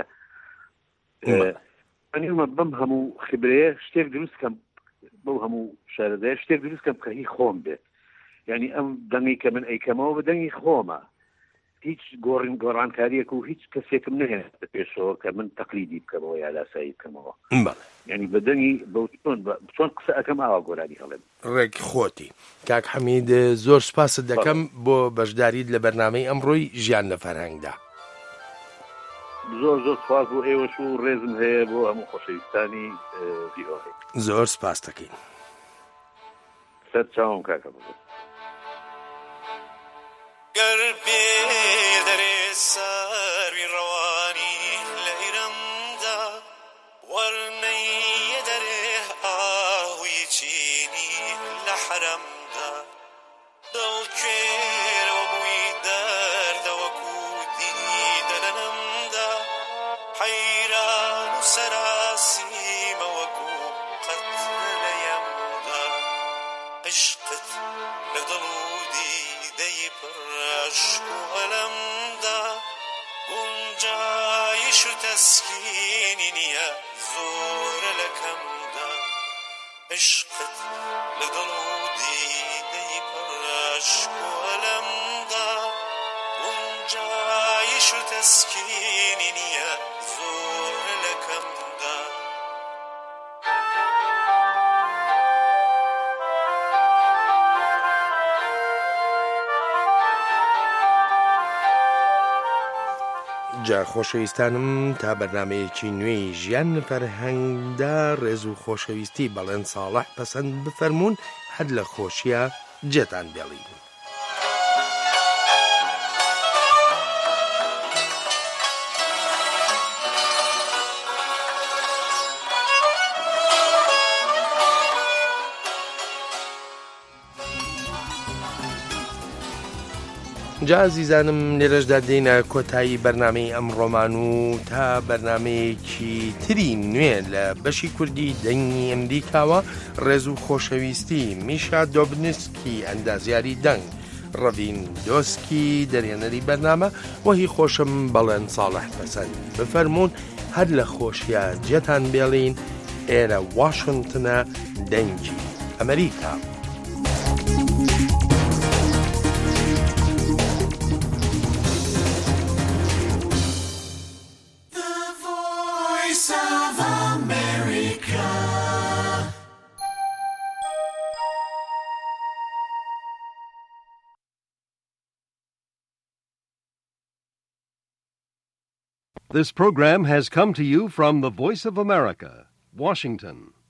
Speaker 22: ئەنیمە بەم هەموو خبرەیە شتێک دروستکەم بەو هەموو شارەزای شتێک دروستکەم کە هی خۆم بێت یعنی ئەم دەنگی کە من ئەیکەمەوە بە دەنگی خۆمە هیچ گۆڕانکاریەک و هیچ کەسێکم نهێنێتە پێشەوە کە من تەقلیدی بکەمەوە یا لاسایی بکەمەوە ینی بە دەنگی چۆن قسە ئەەکەم ئاوا گۆرانی هەڵێن
Speaker 21: ڕێک خۆتی کاک حەمید زۆر سپاست دەکەم بۆ بەشداریت لە بەرنامەی ئەمڕۆی ژیان لە فەرهەنگدا
Speaker 22: زۆر سپاس بۆ ئێوەش و ڕێزم هەیە بۆ هەموو خۆشەویستانی ڤیۆێ
Speaker 21: زۆر سپاس دەکەین
Speaker 22: سەر چاوم کاکە بڵێت
Speaker 1: گەر بێ دەرێ ساروی ڕەوانی لە ئیرەمدا وەرنەی دەرێ ئاوی چینی لە حەرەمدا دڵکێرەوە بووی دەردەوە کوودی دەلەنەمدا حەیران و سەراسیمە وەکو قەترە لە یەمدا عشقت لە دڵ و دیدەی پڕ عشق و ئەلەمدا گونجایش و تەسکینی نییە زۆرە لە کەمدا عشقت لە دڵ و دیدەی پڕ عشق و ئەلەمدا گونجایش و تەسکینی نییە زۆرە لە کەمدا
Speaker 21: جا خۆشەویستانم تا بەرنمەیەکی نوێی ژیان لە فەرهەنگدا ڕێز و خۆشەویستی بەڵێن ساڵح پەسەند بفەرمونون هەر لە خۆشیە جێتان بێڵین. جا عزیزانم لێرەشدا دێنە کۆتایی بەرنمەی ئەمڕۆمان و تا بەرنمەیەکی تری نوێ لە بەشی کوردی دەنگی ئەمریکاوە ڕێز و خۆشەویستی میشا دۆبنسکی ئەندازیاری دەنگ ڕەڤین دۆسکی دەرێنەری بەرنامە وەهی خۆشم بەڵێن ساڵح پەسەند بفەرمونون هەر لە خۆشیە جێتان بێڵین ئێرە واشنگتنە دەنگی ئەمریکا.
Speaker 6: This program has come to you from the Voice of America, Washington.